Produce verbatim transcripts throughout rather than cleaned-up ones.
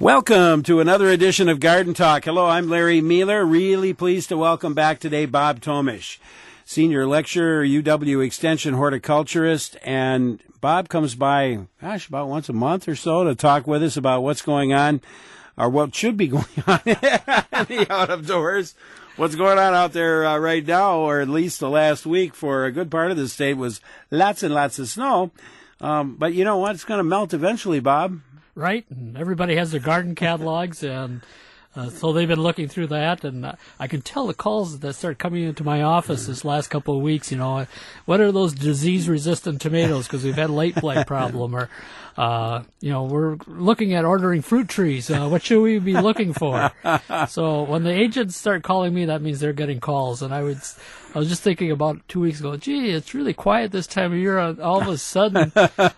Welcome to another edition of Garden Talk. Hello, I'm Larry Mueller. Really pleased to welcome back today Bob Tomisch, Senior Lecturer, U W Extension horticulturist, and Bob comes by, gosh, about once a month or so to talk with us about what's going on, or what should be going on in the out of doors. What's going on out there uh, right now, or at least the last week for a good part of the state, was lots and lots of snow. Um, but you know what? It's going to melt eventually, Bob. Right, and everybody has their garden catalogs, and uh, so they've been looking through that, and uh, I can tell the calls that start coming into my office this last couple of weeks, you know, what are those disease-resistant tomatoes, because we've had late blight problem, or, uh, you know, we're looking at ordering fruit trees, uh, what should we be looking for? So when the agents start calling me, that means they're getting calls, and I would... I was just thinking about two weeks ago, gee, it's really quiet this time of year. All of a sudden.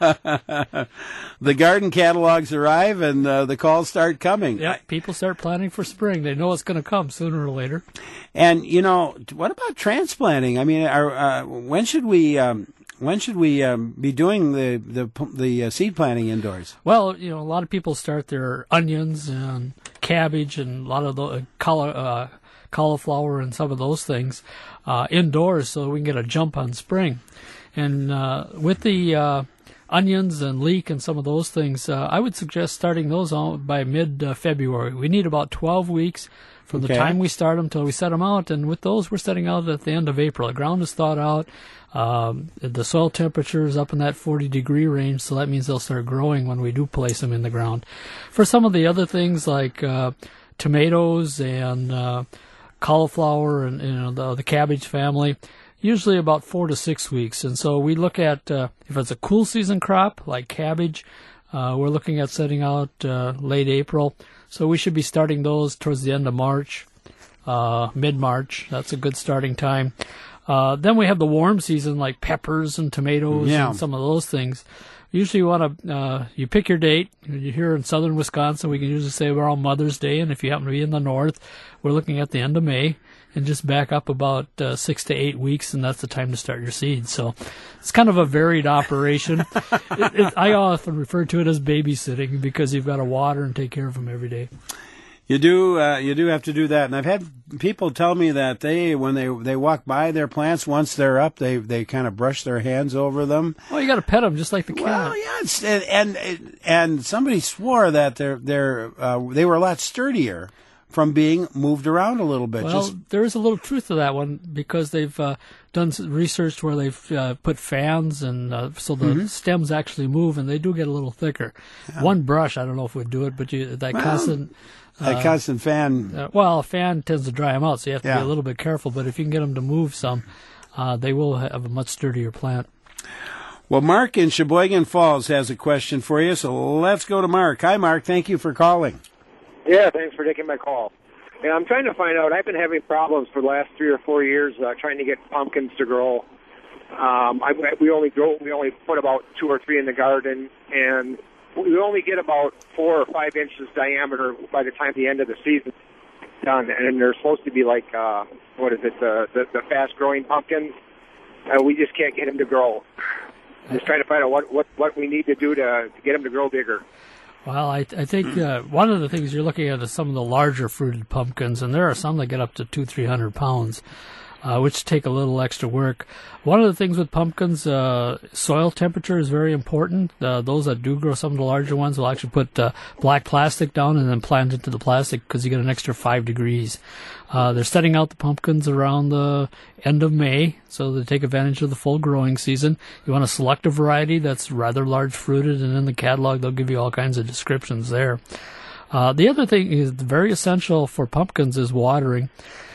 The garden catalogs arrive and uh, the calls start coming. Yeah, people start planning for spring. They know it's going to come sooner or later. And, you know, what about transplanting? I mean, are, uh, when should we... Um, When should we um, be doing the the, the uh, seed planting indoors? Well, you know, a lot of people start their onions and cabbage and a lot of the uh, cauli- uh, cauliflower and some of those things uh, indoors so we can get a jump on spring. And uh, with the uh, onions and leek and some of those things, uh, I would suggest starting those on by mid-February. We need about twelve weeks from the okay. time we start them till we set them out. And with those, we're setting out at the end of April. The ground is thawed out. Um, the soil temperature is up in that forty degree range, so that means they'll start growing when we do place them in the ground. For some of the other things like uh, tomatoes and uh, cauliflower and you know, the, the cabbage family, usually about four to six weeks. And so we look at, uh, if it's a cool season crop like cabbage, uh, we're looking at setting out uh, late April. So we should be starting those towards the end of March, uh, mid-March. That's a good starting time. Uh, then we have the warm season like peppers and tomatoes yeah. and some of those things. Usually you want to, uh, you pick your date. You're here in southern Wisconsin, we can usually say we're on Mother's Day, and if you happen to be in the north, we're looking at the end of May, and just back up about uh, six to eight weeks, and that's the time to start your seeds. So it's kind of a varied operation. it, it, I often refer to it as babysitting because you've got to water and take care of them every day. You do, uh, you do have to do that, and I've had people tell me that they, when they they walk by their plants, once they're up, they they kind of brush their hands over them. Well, you got to pet them just like the cat. Well, yeah, it's, and, and and somebody swore that they're they're uh, they were a lot sturdier from being moved around a little bit. Well, just... there is a little truth to that one because they've uh, done some research where they've uh, put fans and uh, so the mm-hmm. stems actually move, and they do get a little thicker. Yeah. One brush, I don't know if would do it, but you, that well, constant. A uh, constant fan. Uh, well, a fan tends to dry them out, so you have to yeah. be a little bit careful. But if you can get them to move some, uh, they will have a much sturdier plant. Well, Mark in Sheboygan Falls has a question for you, so let's go to Mark. Hi, Mark. Thank you for calling. Yeah, thanks for taking my call. And I'm trying to find out, I've been having problems for the last three or four years uh, trying to get pumpkins to grow. Um, I, we only grow, we only put about two or three in the garden, and we only get about four or five inches diameter by the time the end of the season is done. And they're supposed to be like, uh, what is it, the, the, the fast-growing pumpkins. Uh, we just can't get them to grow. Just trying to find out what, what, what we need to do to, to get them to grow bigger. Well, I, I think uh, one of the things you're looking at is some of the larger fruited pumpkins, and there are some that get up to two, three hundred pounds. Uh, which take a little extra work. One of the things with pumpkins, uh, soil temperature is very important. Uh, those that do grow some of the larger ones will actually put uh, black plastic down and then plant into the plastic because you get an extra five degrees. Uh, they're setting out the pumpkins around the end of May, so they take advantage of the full growing season. You want to select a variety that's rather large fruited, and in the catalog they'll give you all kinds of descriptions there. Uh, the other thing is very essential for pumpkins is watering.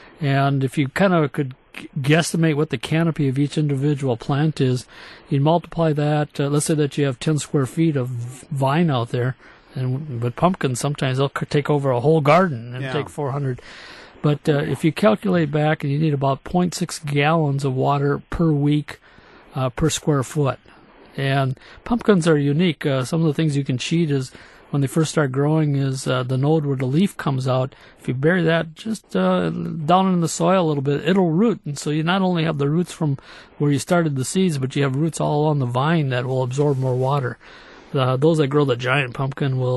And if you kind of could guesstimate what the canopy of each individual plant is, you'd multiply that. Uh, let's say that you have ten square feet of vine out there, and with pumpkins, sometimes they'll take over a whole garden and yeah. take four hundred. But uh, if you calculate back, and you need about zero point six gallons of water per week uh, per square foot. And pumpkins are unique. Uh, some of the things you can cheat is when they first start growing is uh, the node where the leaf comes out. If you bury that just uh, down in the soil a little bit, it'll root. And so you not only have the roots from where you started the seeds, but you have roots all on the vine that will absorb more water. Uh, those that grow the giant pumpkin will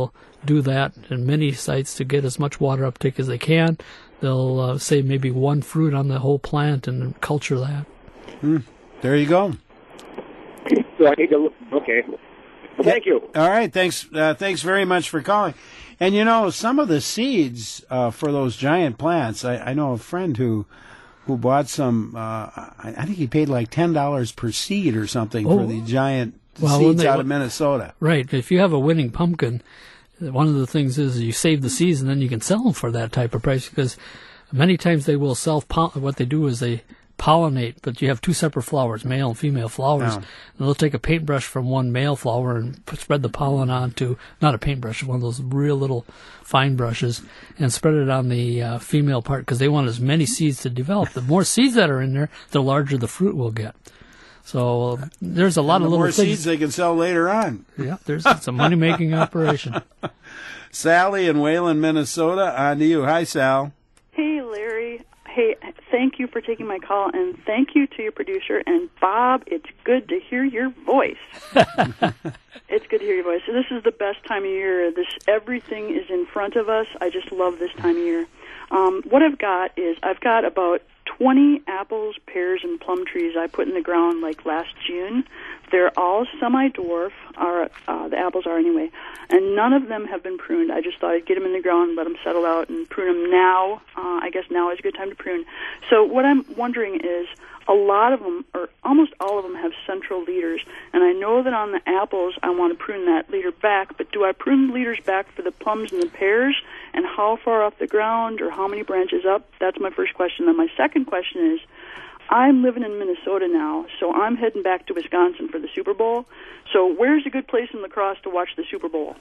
do that in many sites to get as much water uptake as they can. They'll uh, save maybe one fruit on the whole plant and culture that. Mm, there you go. So I need to look. Okay. Well, thank you. All right. Thanks. Uh, thanks very much for calling. And you know, some of the seeds uh, for those giant plants. I, I know a friend who who bought some. Uh, I, I think he paid like ten dollars per seed or something oh. for the giant well, seeds they, out of Minnesota. Right. If you have a winning pumpkin, one of the things is you save the seeds and then you can sell them for that type of price, because many times they will self. What they do is they pollinate, but you have two separate flowers, male and female flowers. Oh. And they'll take a paintbrush from one male flower and put, spread the pollen onto, not a paintbrush, one of those real little fine brushes, and spread it on the uh, female part, because they want as many seeds to develop. The more seeds that are in there, the larger the fruit will get. So uh, there's a lot and of the little more things. seeds they can sell later on. Yeah, there's it's a money-making operation. Sally in Wayland, Minnesota, on to you. Hi, Sal. Hey, Larry. Hey, thank you for taking my call, and thank you to your producer. And Bob, it's good to hear your voice. It's good to hear your voice. So this is the best time of year. This everything is in front of us. I just love this time of year. Um, what I've got is I've got about twenty apples, pears, and plum trees I put in the ground like last June. They're all semi-dwarf, or uh, the apples are anyway, and none of them have been pruned. I just thought I'd get them in the ground, let them settle out, and prune them now. Uh, I guess now is a good time to prune. So what I'm wondering is, a lot of them, or almost all of them, have central leaders, and I know that on the apples I want to prune that leader back, but do I prune the leaders back for the plums and the pears, and how far off the ground, or how many branches up? That's my first question. Then my second question is, I'm living in Minnesota now, so I'm heading back to Wisconsin for the Super Bowl. So where's a good place in La Crosse to watch the Super Bowl?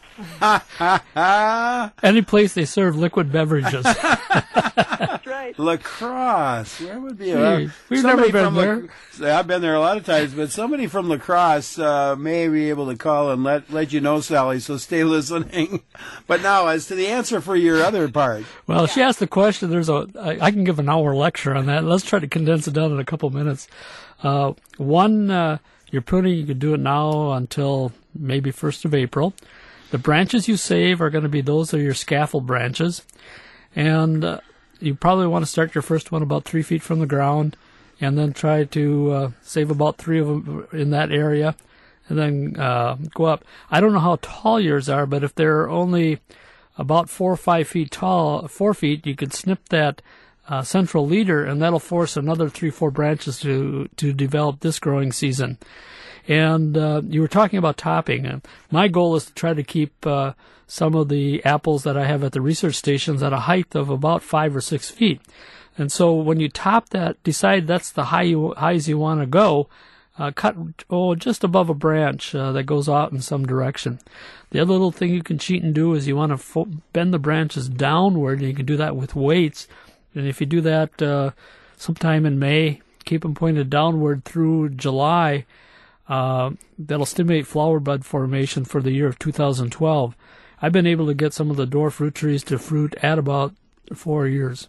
Any place they serve liquid beverages. That's right. La Crosse. Where would be Gee, a... we've never been from there. La, I've been there a lot of times, but somebody from La Crosse uh, may be able to call and let let you know, Sally, so stay listening. But now, as to the answer for your other part. Well, she asked the question. There's a. I, I can give an hour lecture on that. Let's try to condense it down in a couple minutes. Uh, one, uh, you're pruning. You can do it now until maybe first of April. The branches you save are going to be those are your scaffold branches, and uh, you probably want to start your first one about three feet from the ground, and then try to uh, save about three of them in that area, and then uh, go up. I don't know how tall yours are, but if they're only about four or five feet tall, four feet, you could snip that uh, central leader, and that'll force another three, four branches to to develop this growing season. And uh, you were talking about topping. Uh, my goal is to try to keep uh, some of the apples that I have at the research stations at a height of about five or six feet. And so when you top that, decide that's the high you, highs you want to go, uh, cut oh just above a branch uh, that goes out in some direction. The other little thing you can cheat and do is you want to fo- bend the branches downward, and you can do that with weights. And if you do that uh, sometime in May, keep them pointed downward through July, Uh, that'll stimulate flower bud formation for the year of two thousand twelve. I've been able to get some of the dwarf fruit trees to fruit at about four years.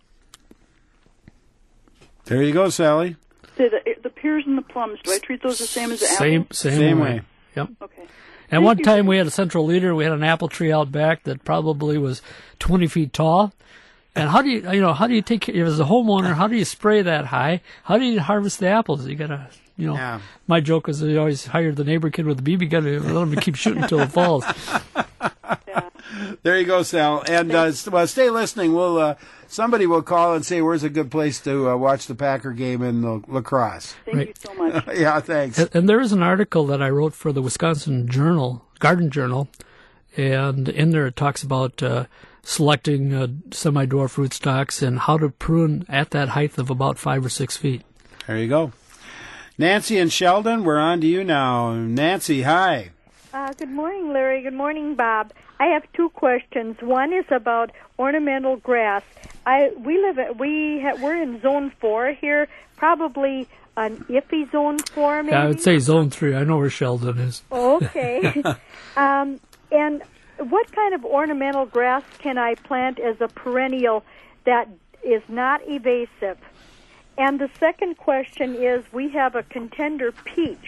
There you go, Sally. So the, the pears and the plums, do I treat those the same as the Same, apples? same, Same way. way. Yep. Okay. And Thank one you. time we had a central leader. We had an apple tree out back that probably was twenty feet tall. And how do you, you know, how do you take care, as a homeowner, how do you spray that high? How do you harvest the apples? You gotta, you know, Yeah. my joke is they always hired the neighbor kid with the B B gun and let him keep shooting until it falls. Yeah. There you go, Sal. And uh, st- well, stay listening. We'll uh, somebody will call and say where's a good place to uh, watch the Packer game in uh, La Crosse. Thank Right. you so much. Yeah, thanks. And, and there is an article that I wrote for the Wisconsin Journal, Garden Journal, and in there it talks about uh, selecting uh, semi-dwarf rootstocks and how to prune at that height of about five or six feet. There you go. Nancy and Sheldon, we're on to you now. Nancy, hi. Uh, good morning, Larry. Good morning, Bob. I have two questions. One is about ornamental grass. I we live at, we ha, we're in zone four here, probably an iffy zone four, maybe. Yeah, I would say zone three. I know where Sheldon is. Okay. um, and what kind of ornamental grass can I plant as a perennial that is not invasive? And the second question is, we have a contender peach.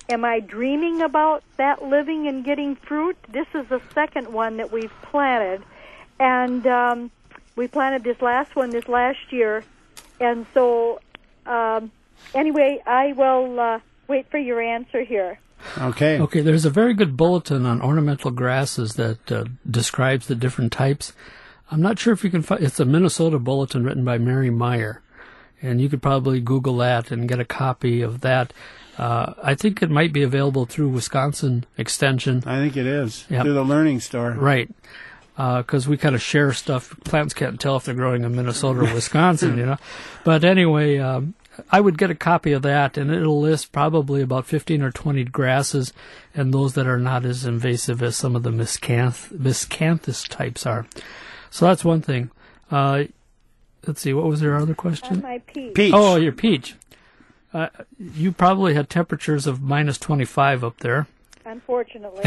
am I dreaming about that living and getting fruit? This is the second one that we've planted, and um, we planted this last one this last year, and so um, anyway, I will uh, wait for your answer here. Okay. Okay, there's a very good bulletin on ornamental grasses that uh, describes the different types. I'm not sure if you can find, it's a Minnesota bulletin written by Mary Meyer, and you could probably Google that and get a copy of that. Uh, I think it might be available through Wisconsin Extension. I think it is, Yep. through the Learning Store. Right, because uh, we kind of share stuff. Plants can't tell if they're growing in Minnesota or Wisconsin, you know. But anyway, um, I would get a copy of that, and it'll list probably about fifteen or twenty grasses, and those that are not as invasive as some of the miscanth- miscanthus types are. So that's one thing. Uh, let's see, what was your other question? On my peach. Peach. Oh, your peach. Uh, you probably had temperatures of minus twenty-five up there. Unfortunately.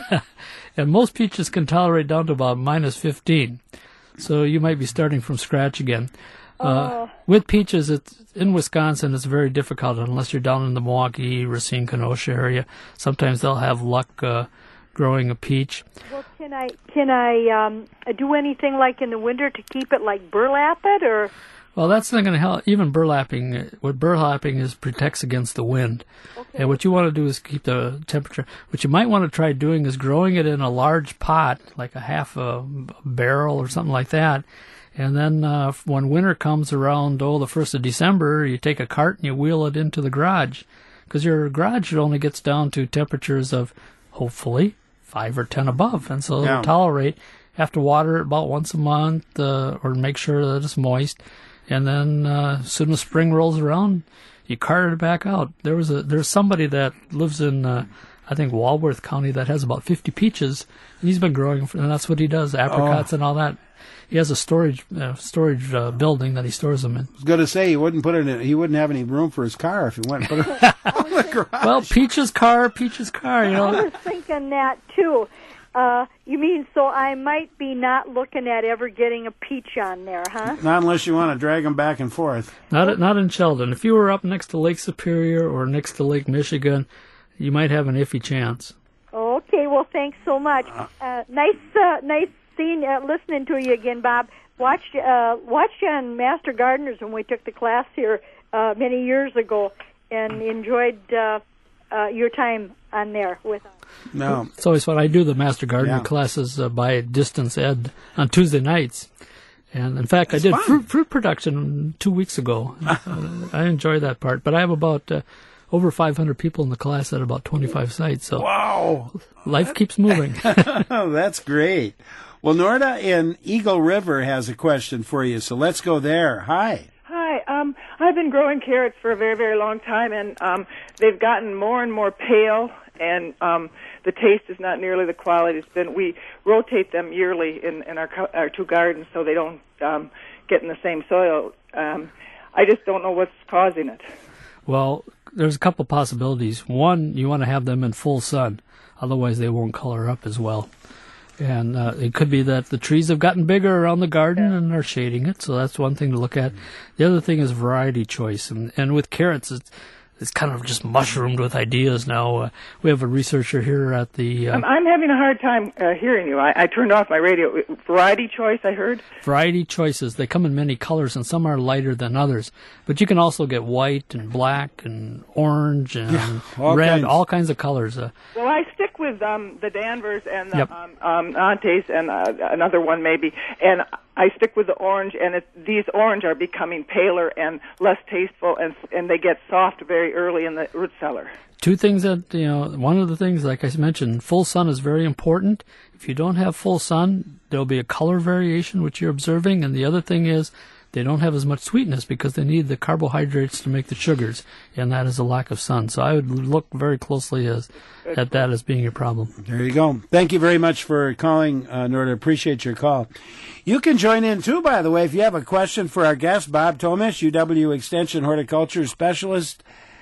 And most peaches can tolerate down to about minus fifteen. So you might be starting from scratch again. Uh, Oh. With peaches, it's, in Wisconsin, it's very difficult unless you're down in the Milwaukee, Racine, Kenosha area. Sometimes they'll have luck uh, growing a peach. Well, can I can I um, do anything like in the winter to keep it, like burlap it, or? Well, that's not going to help. Even burlapping, what burlapping is protects against the wind. Okay. And what you want to do is keep the temperature. What you might want to try doing is growing it in a large pot, like a half a barrel or something like that. And then uh, when winter comes around, oh, the first of December, you take a cart and you wheel it into the garage. Because your garage only gets down to temperatures of, hopefully, five or ten above. And so Yeah. it'll tolerate. Have to water it about once a month uh, or make sure that it's moist. And then uh, as soon as spring rolls around, you cart it back out. There was a there's somebody that lives in, uh, I think, Walworth County that has about fifty peaches. And he's been growing, and that's what he does, apricots Oh. and all that. He has a storage uh, storage uh, building that he stores them in. I was going to say he wouldn't put it in, he wouldn't have any room for his car if he went and put it in the garage. Well, Peach's car, Peach's car, you I know. was thinking that too. Uh, you mean so I might be not looking at ever getting a peach on there, huh? Not unless you want to drag them back and forth. Not at, not in Sheldon. If you were up next to Lake Superior or next to Lake Michigan, you might have an iffy chance. Okay, well, thanks so much. Uh, nice, uh, nice seeing, uh, listening to you again, Bob. Watched, uh, watched you on Master Gardeners when we took the class here uh, many years ago, and enjoyed uh, uh, your time on there with us. No. It's always fun. I do the Master Gardener Yeah. classes uh, by distance ed on Tuesday nights. And in fact, I did fun. fruit, fruit production two weeks ago. uh, I enjoy that part. But I have about uh, over five hundred people in the class at about twenty-five sites. So Wow. life keeps moving. Oh, that's great. Well, Norda in Eagle River has a question for you, so let's go there. Hi. Hi, um, I've been growing carrots for a very, very long time, and um, they've gotten more and more pale, and um, the taste is not nearly the quality it's been. We rotate them yearly in, in our, co- our two gardens so they don't um, get in the same soil. Um, I just don't know what's causing it. Well, there's a couple possibilities. One, you want to have them in full sun. Otherwise, they won't color up as well. And uh, it could be that the trees have gotten bigger around the garden and are shading it, so that's one thing to look at. The other thing is variety choice, and, and with carrots, it's, it's kind of just mushroomed with ideas now. Uh, we have a researcher here at the uh, I'm, I'm having a hard time uh, hearing you. I, I turned off my radio. Variety choice, I heard? variety choices. They come in many colors, and some are lighter than others. But you can also get white and black and orange and all red, kinds. all kinds of colors. Uh, Well, I stick with um, the Danvers and the Yep. um, um, Nantes and uh, another one maybe, and I stick with the orange. And it, these orange are becoming paler and less tasteful, and and they get soft very early in the root cellar. Two things that, you know, one of the things, like I mentioned, full sun is very important. If you don't have full sun, there'll be a color variation, which you're observing. And the other thing is they don't have as much sweetness because they need the carbohydrates to make the sugars, and that is a lack of sun. So I would look very closely as, at that as being your problem. There you go. Thank you very much for calling, uh, Norda. Appreciate your call. You can join in, too, by the way, if you have a question for our guest, Bob Tomish, U W Extension Horticulture Specialist,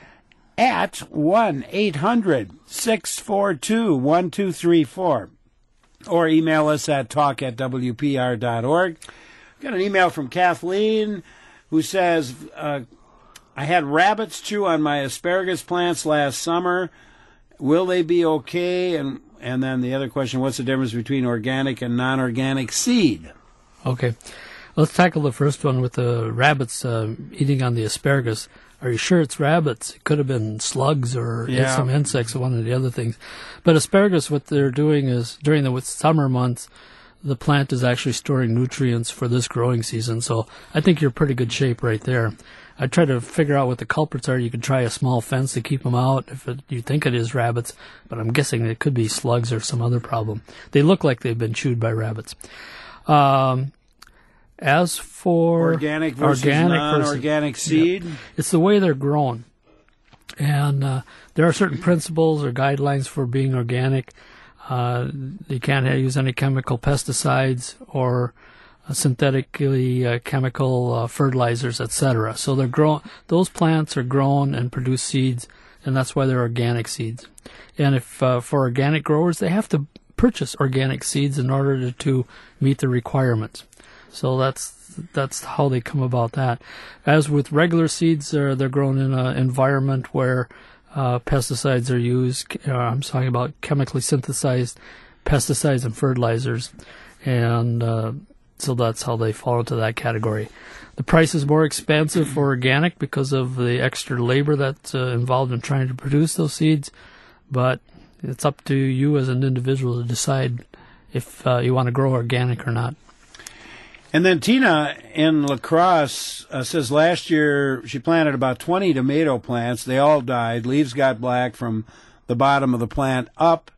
at one eight hundred six four two one two three four. Or email us at talk at w p r dot org. Got an email from Kathleen who says, uh, I had rabbits chew on my asparagus plants last summer. will they be okay? And and then the other question, what's the difference between organic and non-organic seed? Okay. Let's tackle the first one with the rabbits uh, eating on the asparagus. Are you sure it's rabbits? It could have been slugs or Yeah. some insects or one of the other things. But asparagus, what they're doing is, during the summer months, the plant is actually storing nutrients for this growing season. So I think you're in pretty good shape right there. I try to figure out what the culprits are. You could try a small fence to keep them out if it, you think it is rabbits, but I'm guessing it could be slugs or some other problem. They look like they've been chewed by rabbits. Um, as for Organic versus organic non-organic versus, seed? yeah, it's the way they're grown. And uh, there are certain principles or guidelines for being organic. Uh, you can't use any chemical pesticides or uh, synthetically uh, chemical uh, fertilizers, et cetera. So they're grown. Those plants are grown and produce seeds, and that's why they're organic seeds. And if uh, for organic growers, they have to purchase organic seeds in order to, to meet the requirements. So that's that's how they come about that. As with regular seeds, they're, they're grown in an environment where uh, pesticides are used. Uh, I'm talking about chemically synthesized pesticides and fertilizers. And uh, so that's how they fall into that category. The price is more expensive for organic because of the extra labor that's uh, involved in trying to produce those seeds. But it's up to you as an individual to decide if uh, you want to grow organic or not. And then Tina in La Crosse uh, says last year she planted about twenty tomato plants. They all died. Leaves got black from the bottom of the plant up,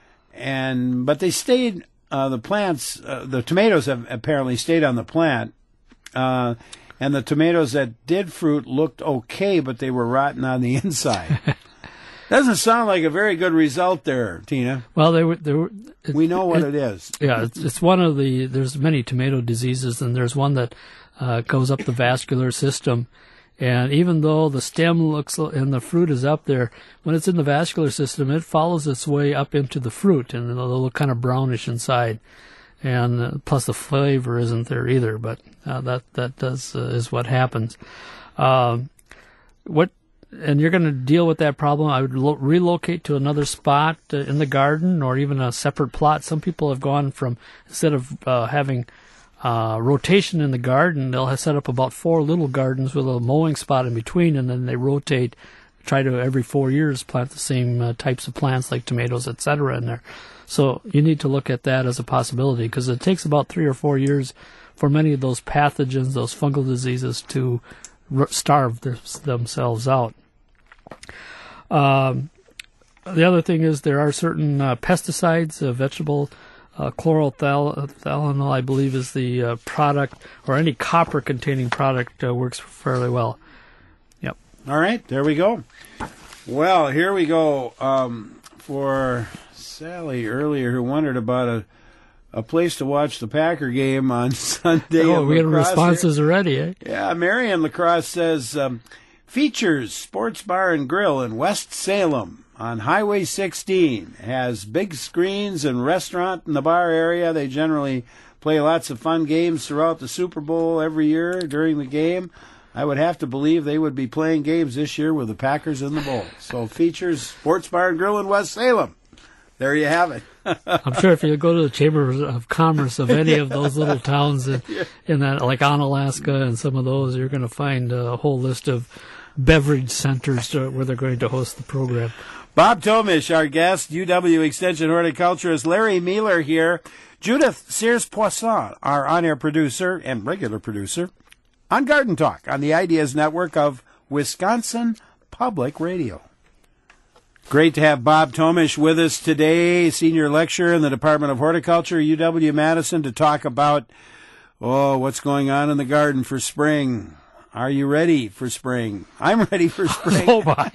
and but they stayed. Uh, the plants, uh, the tomatoes have apparently stayed on the plant, uh, and the tomatoes that did fruit looked okay, but they were rotten on the inside. Doesn't sound like a very good result there, Tina. Well, they were. They were it, we know what it, it is. Yeah, it's, it's one of the. There's many tomato diseases, and there's one that uh, goes up the vascular system. And even though the stem looks and the fruit is up there, when it's in the vascular system, it follows its way up into the fruit, and it'll look kind of brownish inside. And uh, plus, the flavor isn't there either. But uh, that that does uh, is what happens. Um, what. And you're going to deal with that problem. I would lo- relocate to another spot uh, in the garden or even a separate plot. Some people have gone from, instead of uh, having uh, rotation in the garden, they'll have set up about four little gardens with a mowing spot in between, and then they rotate, try to every four years plant the same uh, types of plants like tomatoes, et cetera in there. So you need to look at that as a possibility because it takes about three or four years for many of those pathogens, those fungal diseases, to r- starve their, themselves out. Um, the other thing is there are certain uh, pesticides, uh, vegetable uh, chlorothalonil, I believe, is the uh, product, or any copper-containing product uh, works fairly well. Yep. All right, there we go. Well, here we go um, for Sally earlier, who wondered about a a place to watch the Packer game on Sunday. Oh, we had responses here already, eh? Yeah, Marion La Crosse says. Um, Features Sports Bar and Grill in West Salem on Highway sixteen. Has big screens and restaurant in the bar area. They generally play lots of fun games throughout the Super Bowl every year during the game. I would have to believe they would be playing games this year with the Packers in the bowl. So Features Sports Bar and Grill in West Salem. There you have it. I'm sure if you go to the Chamber of Commerce of any of those little towns in, in that, like Onalaska and some of those, you're going to find a whole list of beverage centers to, where they're going to host the program. Bob Tomish, our guest, U W Extension horticulturist. Larry Mealer here. Judith Sears-Poisson, our on-air producer and regular producer, on Garden Talk on the Ideas Network of Wisconsin Public Radio. Great to have Bob Tomish with us today, senior lecturer in the Department of Horticulture, U W-Madison, to talk about, oh, what's going on in the garden for spring. Are you ready for spring? I'm ready for spring. Oh, my.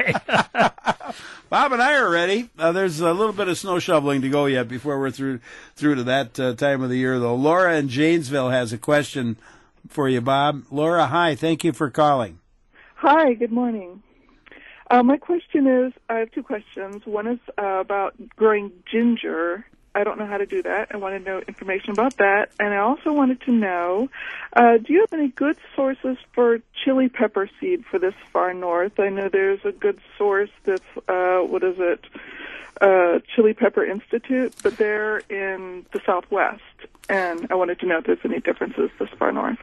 Bob and I are ready. Uh, there's a little bit of snow shoveling to go yet before we're through through to that uh, time of the year, though. Laura in Janesville has a question for you, Bob. Laura, hi. Thank you for calling. Hi, good morning. Uh, my question is, I have two questions. One is uh, about growing ginger. I don't know how to do that. I want to know information about that. And I also wanted to know, uh, do you have any good sources for chili pepper seed for this far north? I know there's a good source that's, uh, what is it, uh, Chili Pepper Institute, but they're in the Southwest, and I wanted to know if there's any differences this far north.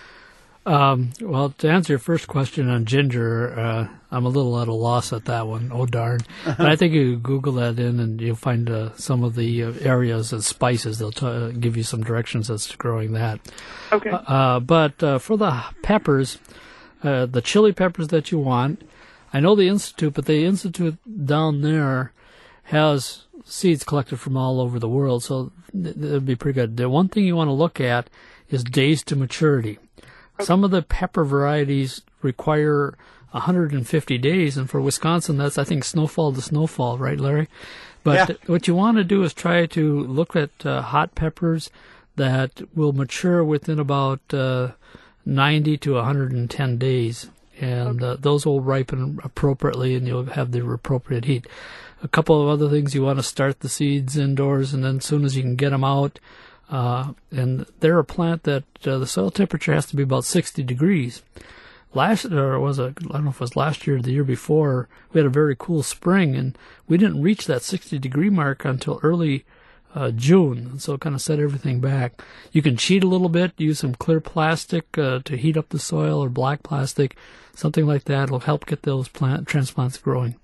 Um, well, to answer your first question on ginger, uh, I'm a little at a loss at that one. Oh, darn. But I think you Google that in and you'll find uh, some of the uh, areas and spices. They'll t- uh, give you some directions as to growing that. Okay. Uh, but uh, for the peppers, uh, the chili peppers that you want, I know the Institute, but the Institute down there has seeds collected from all over the world, so th- that would be pretty good. The one thing you want to look at is days to maturity. Okay. Some of the pepper varieties require one hundred fifty days, and for Wisconsin, that's, I think, snowfall to snowfall, right, Larry? But yeah. What you want to do is try to look at uh, hot peppers that will mature within about uh, ninety to one hundred ten days, and okay. uh, those will ripen appropriately, and you'll have the appropriate heat. A couple of other things, you want to start the seeds indoors, and then as soon as you can get them out, Uh, and they're a plant that uh, the soil temperature has to be about sixty degrees. Last, or was it, I don't know if it was last year or the year before, we had a very cool spring, and we didn't reach that sixty degree mark until early uh, June, and so it kind of set everything back. You can cheat a little bit, use some clear plastic uh, to heat up the soil, or black plastic, something like that will help get those plant transplants growing.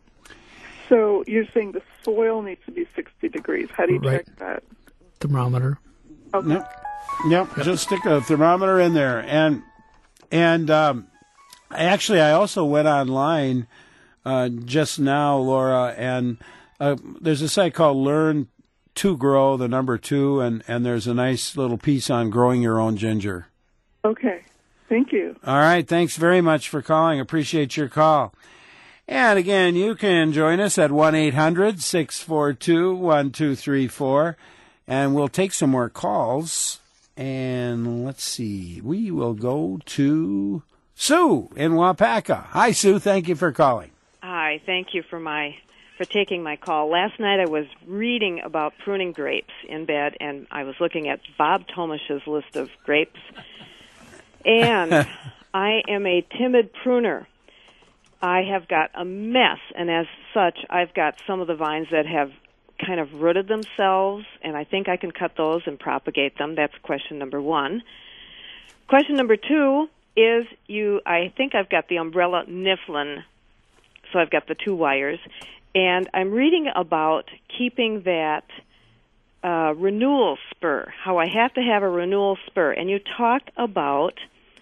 So you're saying the soil needs to be sixty degrees. How do you right. check that? Thermometer. Okay. Yep. Yep. Yep. Just stick a thermometer in there. And and um, actually, I also went online uh, just now, Laura, and uh, there's a site called Learn to Grow, the number two, and, and there's a nice little piece on growing your own ginger. Okay. Thank you. All right. Thanks very much for calling. Appreciate your call. And again, you can join us at one eight hundred six four two one two three four. And we'll take some more calls. And let's see. We will go to Sue in Wapaka. Hi, Sue. Thank you for calling. Hi. Thank you for my for taking my call. Last night I was reading about pruning grapes in bed, and I was looking at Bob Tomish's list of grapes. And I am a timid pruner. I have got a mess, and as such, I've got some of the vines that have kind of rooted themselves, and I think I can cut those and propagate them. That's question number one. Question number two is you. I think I've got the umbrella Niflin, so I've got the two wires, and I'm reading about keeping that uh, renewal spur, how I have to have a renewal spur, and you talk about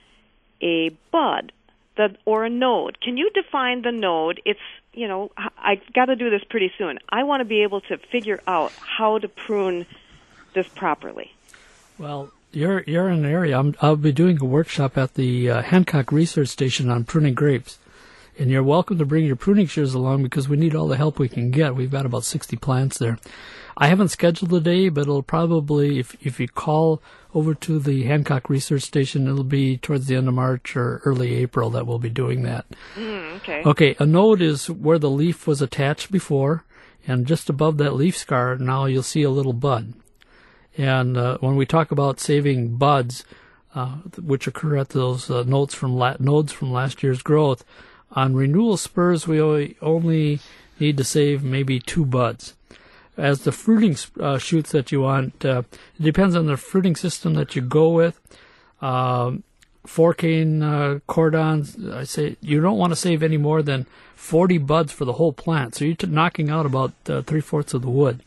a bud the, or a node. Can you define the node? It's You know, I've got to do this pretty soon. I want to be able to figure out how to prune this properly. Well, you're you're in an area. I'm, I'll be doing a workshop at the uh, Hancock Research Station on pruning grapes. And you're welcome to bring your pruning shears along because we need all the help we can get. We've got about sixty plants there. I haven't scheduled a day, but it'll probably, if if you call over to the Hancock Research Station, it'll be towards the end of March or early April that we'll be doing that. Mm, okay. Okay, a node is where the leaf was attached before, and just above that leaf scar, now you'll see a little bud. And uh, when we talk about saving buds, uh, which occur at those uh, nodes from la- nodes from last year's growth, on renewal spurs, we only need to save maybe two buds. As the fruiting uh, shoots that you want, uh, it depends on the fruiting system that you go with. Um, four cane uh, cordons, I say you don't want to save any more than forty buds for the whole plant. So you're t- knocking out about uh, three-fourths of the wood.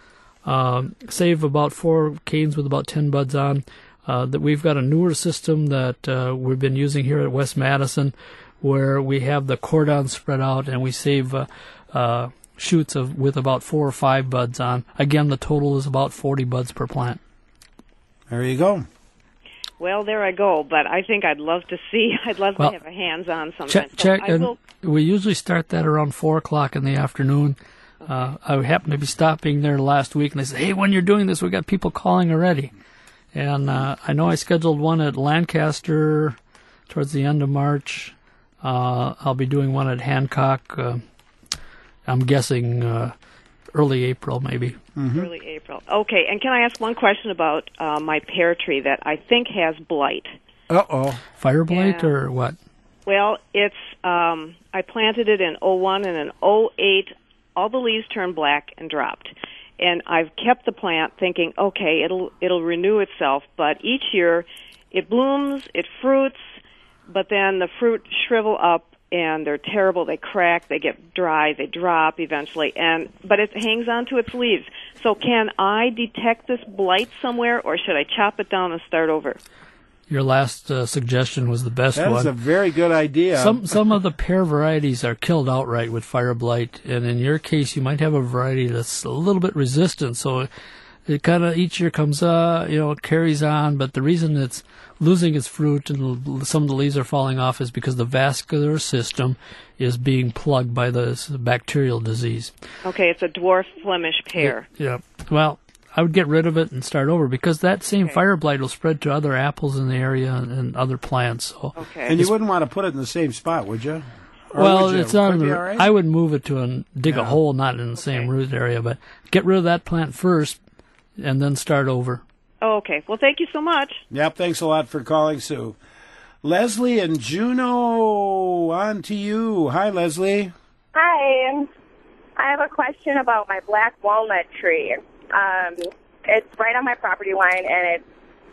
Um, save about four canes with about ten buds on. Uh, that we've got a newer system that uh, we've been using here at West Madison, where we have the cordon spread out and we save uh, uh, shoots of with about four or five buds on. Again, the total is about forty buds per plant. There you go. Well, there I go. But I think I'd love to see. I'd love well, to have a hands-on sometime. Check, so check I and will... we usually start that around four o'clock in the afternoon. Okay. Uh, I happened to be stopping there last week, and they said, "Hey, when you're doing this, we got people calling already." And uh, I know I scheduled one at Lancaster towards the end of March. Uh, I'll be doing one at Hancock. Uh, I'm guessing uh, early April, maybe. Mm-hmm. Early April. Okay, and can I ask one question about uh, my pear tree that I think has blight? Uh-oh. Fire blight yeah. or what? Well, it's um, I planted it in oh one and in oh eight all the leaves turned black and dropped. And I've kept the plant thinking, okay, it'll it'll renew itself, but each year it blooms, it fruits, but then the fruit shrivel up and they're terrible. They crack, they get dry, they drop eventually, and but it hangs on to its leaves. So can I detect this blight somewhere, or should I chop it down and start over? Your last uh, suggestion was the best That one. is a very good idea. Some some of the pear varieties are killed outright with fire blight, and in your case, you might have a variety that's a little bit resistant. So it kind of each year comes, uh, you know, it carries on. But the reason it's losing its fruit and some of the leaves are falling off is because the vascular system is being plugged by the bacterial disease. Okay, it's a dwarf Flemish pear. It, yeah. Well, I would get rid of it and start over because that same okay. fire blight will spread to other apples in the area and, and other plants. So okay. And you wouldn't want to put it in the same spot, would you? Or well, would you? it's not. Would it In be the, all right? I would move it to a dig Yeah. a hole, not in the okay. same root area, but get rid of that plant first, and then start over. Oh, okay. Well, thank you so much. Yep, thanks a lot for calling, Sue. Leslie and Juneau, on to you. Hi, Leslie. Hi. I have a question about my black walnut tree. Um, it's right on my property line, and it's,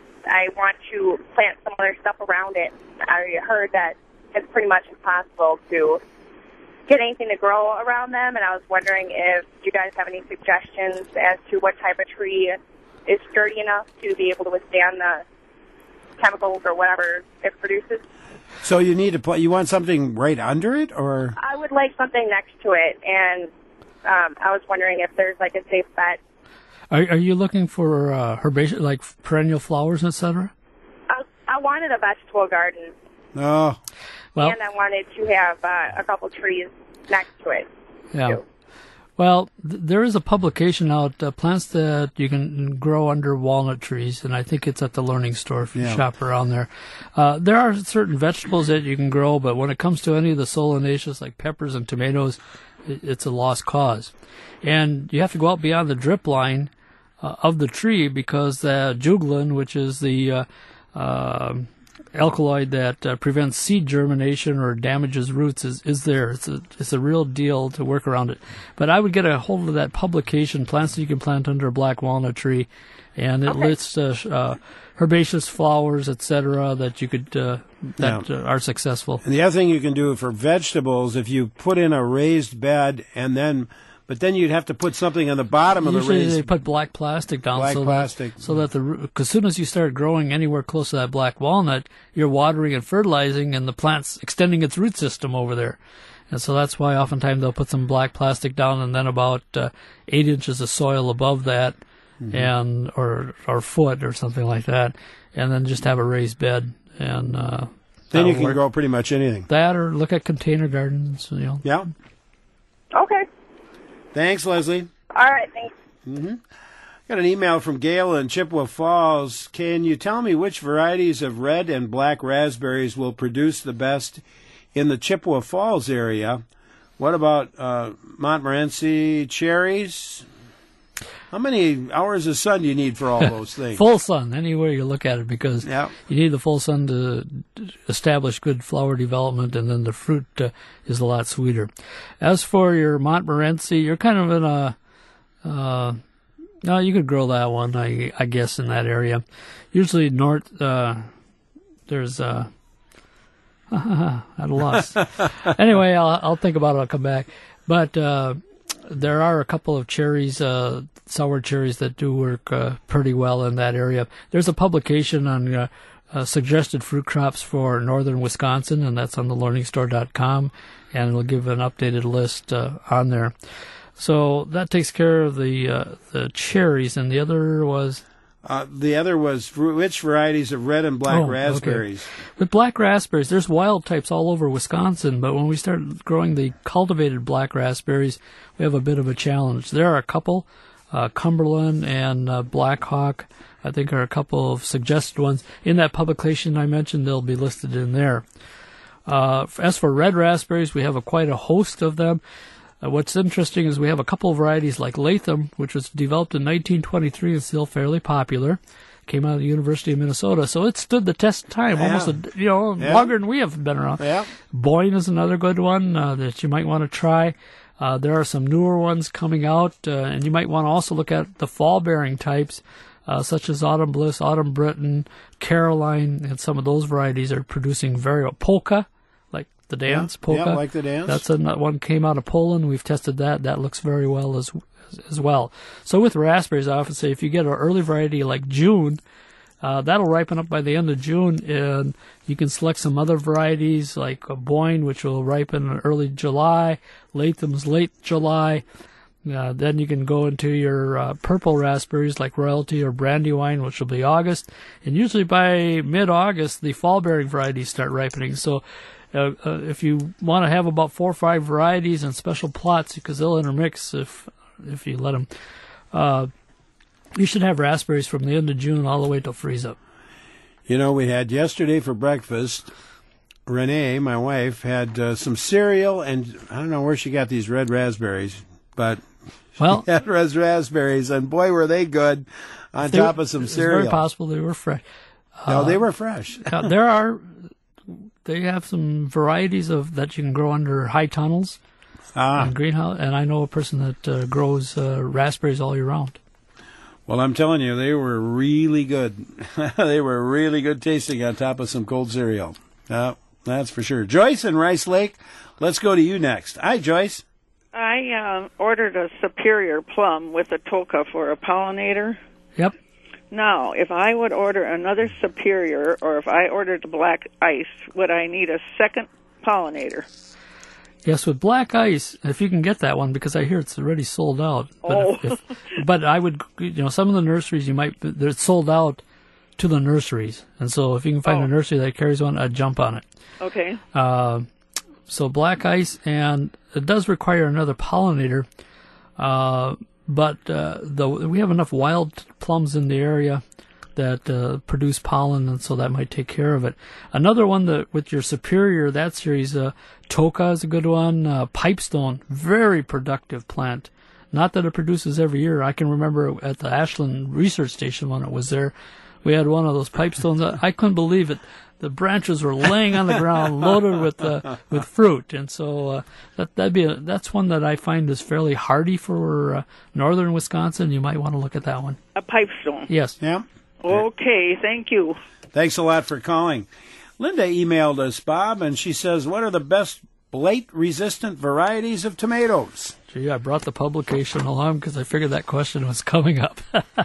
I want to plant some other stuff around it. I heard that it's pretty much impossible to get anything to grow around them, and I was wondering if you guys have any suggestions as to what type of tree is sturdy enough to be able to withstand the chemicals or whatever it produces. So you need to put. You want something right under it, or I would like something next to it, and um, I was wondering if there's like a safe bet. Are, are you looking for uh, herbaceous, like perennial flowers, et cetera? I, I wanted a vegetable garden, oh, Well, and I wanted to have uh, a couple trees next to it. yeah. too. Well, th- there is a publication out, uh, plants that you can grow under walnut trees, and I think it's at the Learning Store if you Yeah. shop around there. Uh, there are certain vegetables that you can grow, but when it comes to any of the solanaceous like peppers and tomatoes, it, it's a lost cause. And you have to go out beyond the drip line uh, of the tree because the juglin, which is the uh, uh, alkaloid that uh, prevents seed germination or damages roots, is, is there. It's a it's a real deal to work around it. But I would get a hold of that publication, Plants That You Can Plant Under a Black Walnut Tree, and it Okay. lists uh, uh, herbaceous flowers, et cetera, that you could uh, that Yeah. uh, are successful. and the other thing you can do for vegetables, if you put in a raised bed, and then, but then you'd have to put something on the bottom of the Usually raised. they put black plastic down Black so plastic. that so that the root, as soon as you start growing anywhere close to that black walnut, you're watering and fertilizing, and the plant's extending its root system over there. And so that's why oftentimes they'll put some black plastic down, and then about uh, eight inches of soil above that, Mm-hmm. and or or foot or something like that, and then just have a raised bed, and uh, then you that'll can work. grow pretty much anything. That, or look at container gardens. You know. Yeah. Okay. Thanks, Leslie. All right. Thanks. Got an email from Gail in Chippewa Falls. Can you tell me which varieties of red and black raspberries will produce the best in the Chippewa Falls area? What about uh, Montmorency cherries? How many hours of sun do you need for all those things? Full sun, anywhere you look at it, because Yeah. you need the full sun to establish good flower development, and then the fruit uh, is a lot sweeter. As for your Montmorency, you're kind of in a, uh, no, you could grow that one, I, I guess, in that area. Usually north, uh, there's, uh, at a loss. Anyway, I'll, I'll think about it, I'll come back. But, uh, there are a couple of cherries, uh, sour cherries that do work uh, pretty well in that area. There's a publication on uh, uh, suggested fruit crops for northern Wisconsin, and that's on the learning store dot com, and it'll give an updated list uh, on there. So that takes care of the uh, the cherries, and the other was... Uh, the other was fr- which varieties of red and black Oh, okay. raspberries? With black raspberries, there's wild types all over Wisconsin, but when we start growing the cultivated black raspberries, we have a bit of a challenge. There are a couple, uh, Cumberland and uh, Black Hawk, I think are a couple of suggested ones. In that publication I mentioned, they'll be listed in there. Uh, as for red raspberries, we have a, quite a host of them. Uh, what's interesting is we have a couple of varieties like Latham, which was developed in nineteen twenty-three and still fairly popular. Came out of the University of Minnesota, so it stood the test of time, Yeah. almost a, you know Yeah. longer than we have been around. Yeah. Boyne is another good one uh, that you might want to try. Uh, there are some newer ones coming out, uh, and you might want to also look at the fall-bearing types, uh, such as Autumn Bliss, Autumn Britain, Caroline, and some of those varieties are producing very well. Polka, like the dance, yeah, Polka. Yeah, like the dance. That's a, one came out of Poland. We've tested that. That looks very well as as well. So with raspberries, I often say if you get an early variety like June, Uh, that'll ripen up by the end of June, and you can select some other varieties like a Boyne, which will ripen in early July, Latham's late July. Uh, then you can go into your uh, purple raspberries like Royalty or Brandywine, which will be August. And usually by mid-August, the fall-bearing varieties start ripening. So uh, uh, if you want to have about four or five varieties and special plots, because they'll intermix if if you let them, uh, you should have raspberries from the end of June all the way till freeze up. You know, we had yesterday for breakfast, Renee, my wife, had uh, some cereal, and I don't know where she got these red raspberries, but well, she had red raspberries, and boy, were they good on they, top of some it's cereal. It's very possible they were fresh. No, uh, they were fresh. uh, there are, they have some varieties of that you can grow under high tunnels ah. and greenhouse, and I know a person that uh, grows uh, raspberries all year round. Well, I'm telling you, they were really good. They were really good tasting on top of some cold cereal. Uh, that's for sure. Joyce in Rice Lake, let's go to you next. Hi, Joyce. I uh, ordered a Superior plum with a Toka for a pollinator. Yep. Now, if I would order another Superior, or if I ordered Black Ice, would I need a second pollinator? Yes, with Black Ice, if you can get that one, because I hear it's already sold out. But oh. If, if, but I would, you know, some of the nurseries you might, they're sold out to the nurseries. And so if you can find oh. a nursery that carries one, I'd jump on it. Okay. Uh, so Black Ice, and it does require another pollinator. Uh, but uh, the, we have enough wild plums in the area that uh, produce pollen, and so that might take care of it. Another one that with your Superior, that series, uh, Toka is a good one. Uh, Pipestone, very productive plant. Not that it produces every year. I can remember at the Ashland Research Station when it was there, we had one of those pipestones. I couldn't believe it. The branches were laying on the ground, loaded with uh, with fruit, and so uh, that that'd be a, that's one that I find is fairly hardy for uh, northern Wisconsin. You might want to look at that one. A Pipestone. Yes. Yeah. Okay, thank you. Thanks a lot for calling. Linda emailed us, Bob, and she says, what are the best blight-resistant varieties of tomatoes? Gee, I brought the publication along because I figured that question was coming up.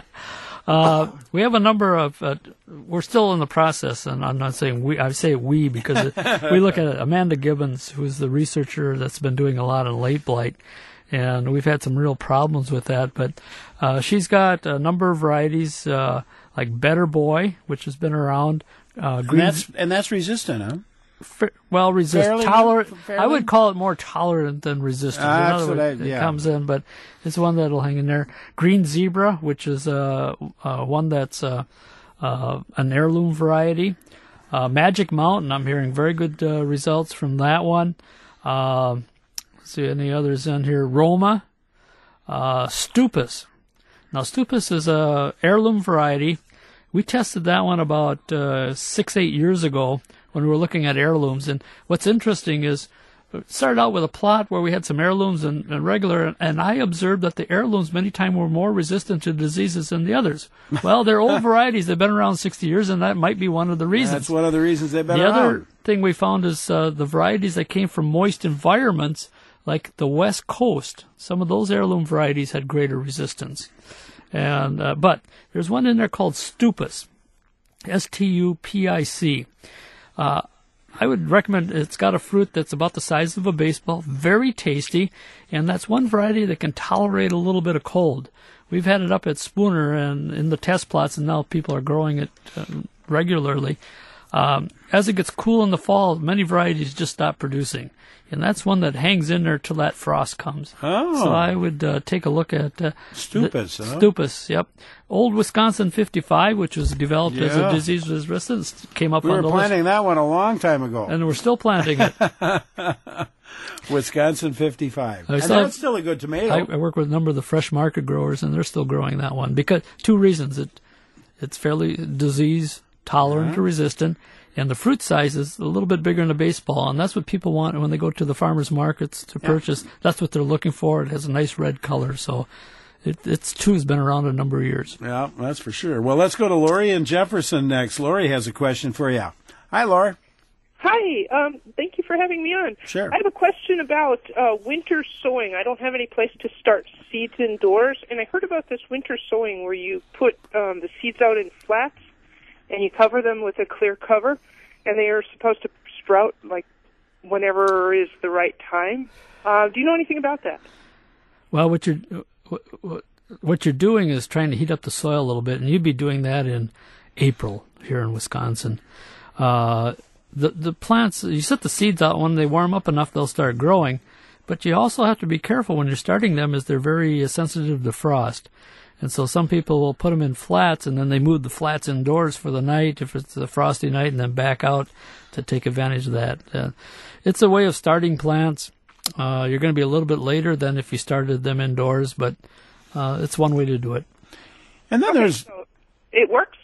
uh, we have a number of, uh, we're still in the process, and I'm not saying we, I say we because it, we look at it. Amanda Gibbons, who's the researcher that's been doing a lot on late blight, and we've had some real problems with that, but uh, she's got a number of varieties, uh, like Better Boy, which has been around. Uh, green, and that's and that's resistant, huh? F- well, resist fairly, tolerant. fairly? I would call it more tolerant than resistant. Ah, In that's other what words, I- yeah. It comes in, but it's one that'll hang in there. Green Zebra, which is uh, uh, one that's uh, uh, an heirloom variety. Uh, Magic Mountain, I'm hearing very good uh, results from that one. Uh, let's see any others in here. Roma, uh, Stupus. Now, Stupus is a heirloom variety. We tested that one about uh, six, eight years ago when we were looking at heirlooms. And what's interesting is it started out with a plot where we had some heirlooms and, and regular, and I observed that the heirlooms many times were more resistant to diseases than the others. Well, they're old varieties. They've been around sixty years, and that might be one of the reasons. That's one of the reasons they've been the around. The other thing we found is uh, the varieties that came from moist environments, like the West Coast. Some of those heirloom varieties had greater resistance. And uh, but there's one in there called Stupus, S T U P I C. Uh, I would recommend. It's got a fruit that's about the size of a baseball, very tasty, and that's one variety that can tolerate a little bit of cold. We've had it up at Spooner and in the test plots, and now people are growing it uh, regularly. Um, as it gets cool in the fall, many varieties just stop producing. And that's one that hangs in there till that frost comes. Oh. So I would uh, take a look at uh, Stupus, the, huh? Stupus, yep. Old Wisconsin fifty-five, which was developed as Yeah. a disease resistant, came up We on were the planting list. that one a long time ago. And we're still planting it. Wisconsin fifty-five. I And still- that's still a good tomato. I, I work with a number of the fresh market growers, and they're still growing that one because two reasons: it it's fairly disease tolerant Yeah. or resistant, and the fruit size is a little bit bigger than a baseball, and that's what people want when they go to the farmers markets to Yeah. purchase. That's what they're looking for. It has a nice red color, so it, it's two's been around a number of years. Yeah, that's for sure. Well, let's go to Lori in Jefferson next. Lori has a question for you. Hi, Lori. Hi, um, thank you for having me on. Sure. I have a question about uh, winter sowing. I don't have any place to start seeds indoors, and I heard about this winter sowing where you put um, the seeds out in flats and you cover them with a clear cover, and they are supposed to sprout like whenever is the right time. Uh, do you know anything about that? Well, what you're what, what you're doing is trying to heat up the soil a little bit, and you'd be doing that in April here in Wisconsin. Uh, the the plants, you set the seeds out when they warm up enough, they'll start growing. But you also have to be careful when you're starting them, as they're very uh, sensitive to frost. And so some people will put them in flats, and then they move the flats indoors for the night if it's a frosty night, and then back out to take advantage of that. Uh, it's a way of starting plants. Uh, you're going to be a little bit later than if you started them indoors, but uh, it's one way to do it. And then Okay, there's, so it works?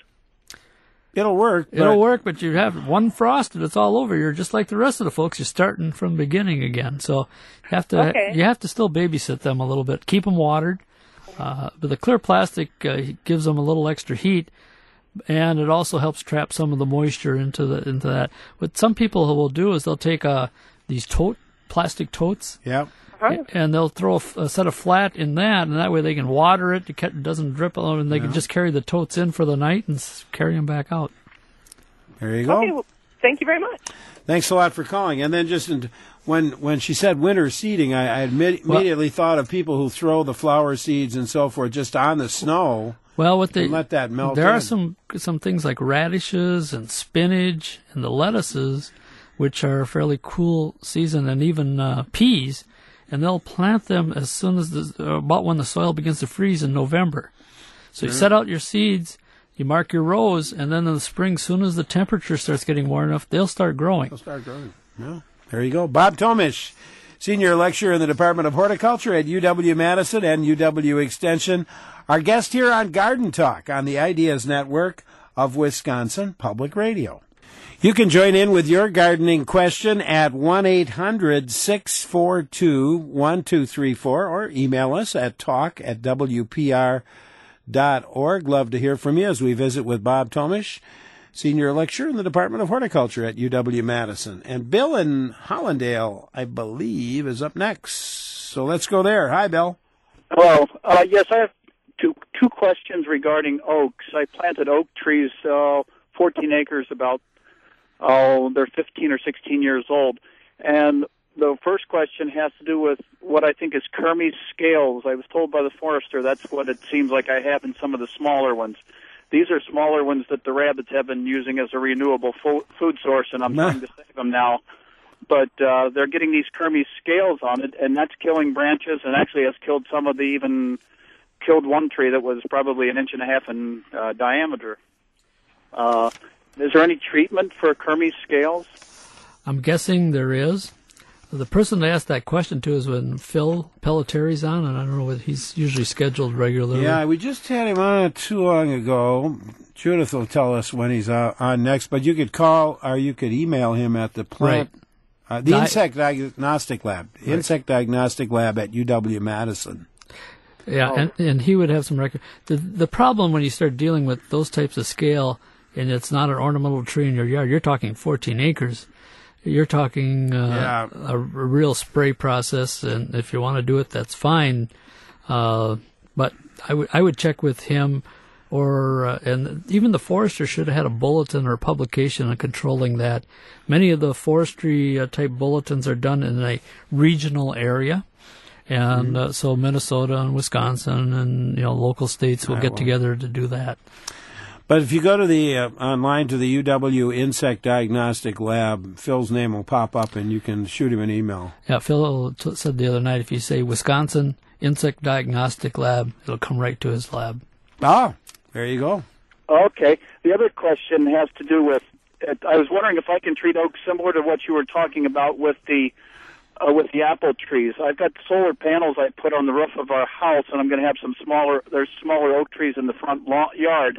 it'll work. It'll but- work, but you have one frost and it's all over. You're just like the rest of the folks. You're starting from the beginning again. So you have to Okay. you have to still babysit them a little bit. Keep them watered. Uh, but the clear plastic uh, gives them a little extra heat, and it also helps trap some of the moisture into the into that. What some people will do is they'll take uh, these tote plastic totes. Yeah. Uh-huh. And they'll throw a, f- a set of flat in that, and that way they can water it. It doesn't drip, and they Yeah. can just carry the totes in for the night and s- carry them back out. There you go. Okay, well, thank you very much. Thanks a lot for calling. And then just in, when when she said winter seeding, I, I admit, Well- immediately thought of people who throw the flower seeds and so forth just on the snow. Well, what they And let that melt There in. are some some things like radishes and spinach and the lettuces, which are fairly cool season, and even uh, peas, and they'll plant them as soon as the, uh, about when the soil begins to freeze in November. So you Sure. set out your seeds, you mark your rows, and then in the spring, as soon as the temperature starts getting warm enough, they'll start growing. They'll start growing. Yeah. There you go. Bob Tomish, Senior Lecturer in the Department of Horticulture at U W-Madison and U W Extension. Our guest here on Garden Talk on the Ideas Network of Wisconsin Public Radio. You can join in with your gardening question at one eight hundred six four two one two three four or email us at talk at w p r dot org. Love to hear from you as we visit with Bob Tomish, Senior Lecturer in the Department of Horticulture at U W-Madison. And Bill in Hollandale, I believe, is up next. So let's go there. Hi, Bill. Hello. Uh, yes, I have two two questions regarding oaks. I planted oak trees, uh, fourteen acres, about oh, they're fifteen or sixteen years old. And the first question has to do with what I think is Kermes scales. I was told by the forester that's what it seems like I have in some of the smaller ones. These are smaller ones that the rabbits have been using as a renewable fo- food source, and I'm trying to save them now. But uh, they're getting these Kermes scales on it, and that's killing branches, and actually has killed some of the even killed one tree that was probably an inch and a half in uh, diameter. Uh, is there any treatment for Kermes scales? I'm guessing there is. The person to ask that question to is when Phil Pelletari's on, and I don't know whether he's usually scheduled regularly. Yeah, we just had him on too long ago. Judith will tell us when he's uh, on next, but you could call or you could email him at the plant, uh, the Di- Insect Diagnostic Lab, Right. Insect Diagnostic Lab at U W-Madison. Yeah, Oh. and, and he would have some record. The the problem when you start dealing with those types of scale, and it's not an ornamental tree in your yard, you're talking fourteen acres. You're talking uh, a, a real spray process, and if you want to do it, that's fine. Uh, but I would I would check with him, or uh, and even the forester should have had a bulletin or a publication on controlling that. Many of the forestry uh, type bulletins are done in a regional area. And uh, so Minnesota and Wisconsin and you know local states will Iowa. get together to do that. But if you go to the uh, online to the U W Insect Diagnostic Lab, Phil's name will pop up, and you can shoot him an email. Yeah, Phil t- said the other night if you say Wisconsin Insect Diagnostic Lab, it'll come right to his lab. Ah, there you go. Okay. The other question has to do with, uh, I was wondering if I can treat oak similar to what you were talking about with the uh, with the apple trees. I've got solar panels I put on the roof of our house, and I'm going to have some smaller, there's smaller oak trees in the front lawn, yard.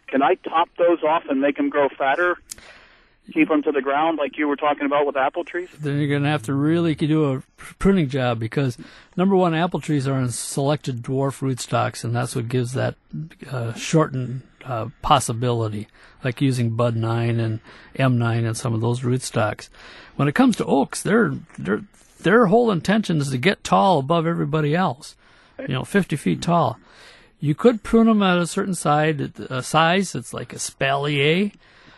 can I top those off and make them grow fatter? Keep them to the ground like you were talking about with apple trees? Then you're going to have to really do a pruning job because, number one, apple trees are in selected dwarf rootstocks, and that's what gives that uh, shortened uh, possibility, like using Bud nine and M nine and some of those rootstocks. When it comes to oaks, their their their whole intention is to get tall above everybody else, you know, fifty feet tall. You could prune them at a certain side, uh, size. It's like a spalier.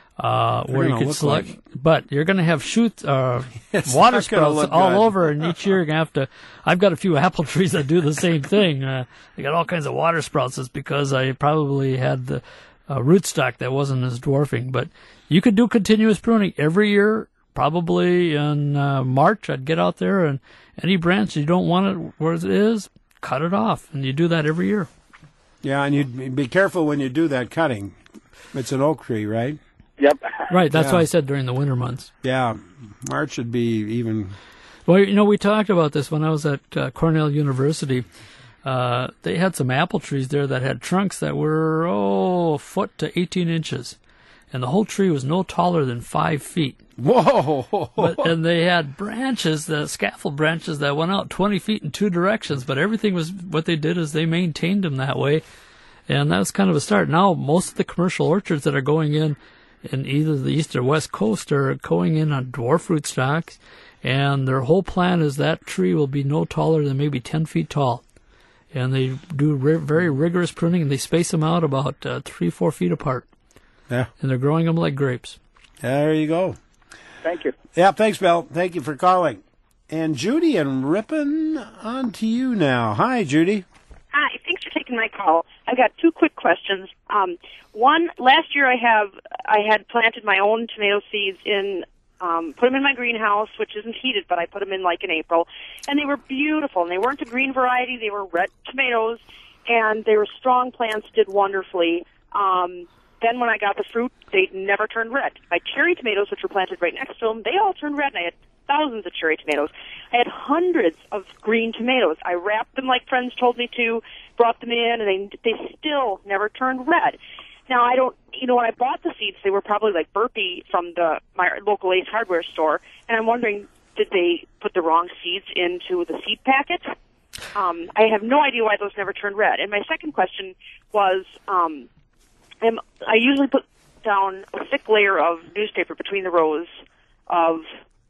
Uh, where you could select, like. But you're going to have shoot, uh, water sprouts all good. over, and each year you're going to have to, I've got a few apple trees that do the same thing. Uh, they got all kinds of water sprouts. It's because I probably had the uh, rootstock that wasn't as dwarfing. But you could do continuous pruning every year, probably in uh, March. I'd get out there, and any branch you don't want it where it is, cut it off. And you do that every year. Yeah, and you'd be careful when you do that cutting. It's an oak tree, right? Yep. Right, that's yeah. why I said during the winter months. Yeah, March would be even... Well, you know, we talked about this when I was at uh, Cornell University. Uh, they had some apple trees there that had trunks that were, oh, a foot to eighteen inches. And the whole tree was no taller than five feet. Whoa! But, and they had branches, the scaffold branches that went out twenty feet in two directions. But everything was, what they did is they maintained them that way. And that was kind of a start. Now, most of the commercial orchards that are going in, in either the east or west coast are going in on dwarf rootstocks, and their whole plan is that tree will be no taller than maybe ten feet tall. And they do ri- very rigorous pruning, and they space them out about uh, three, four feet apart. Yeah. And they're growing them like grapes. There you go. Thank you. Yeah, thanks, Bill. Thank you for calling. And Judy and Ripon, on to you now. Hi, Judy. Hi, thanks for taking my call. I've got two quick questions. Um, one, last year I have I had planted my own tomato seeds in, um, put them in my greenhouse, which isn't heated, but I put them in like in April, and they were beautiful. And they weren't a green variety; they were red tomatoes, and they were strong plants, did wonderfully. Um, then when I got the fruit, they never turned red. My cherry tomatoes, which were planted right next to them, they all turned red, and I had thousands of cherry tomatoes. I had hundreds of green tomatoes. I wrapped them like friends told me to, brought them in, and they they still never turned red. Now, I don't, you know, when I bought the seeds, they were probably like Burpee from the my local Ace Hardware store, and I'm wondering, did they put the wrong seeds into the seed packet? Um, I have no idea why those never turned red. And my second question was, um, am, I usually put down a thick layer of newspaper between the rows of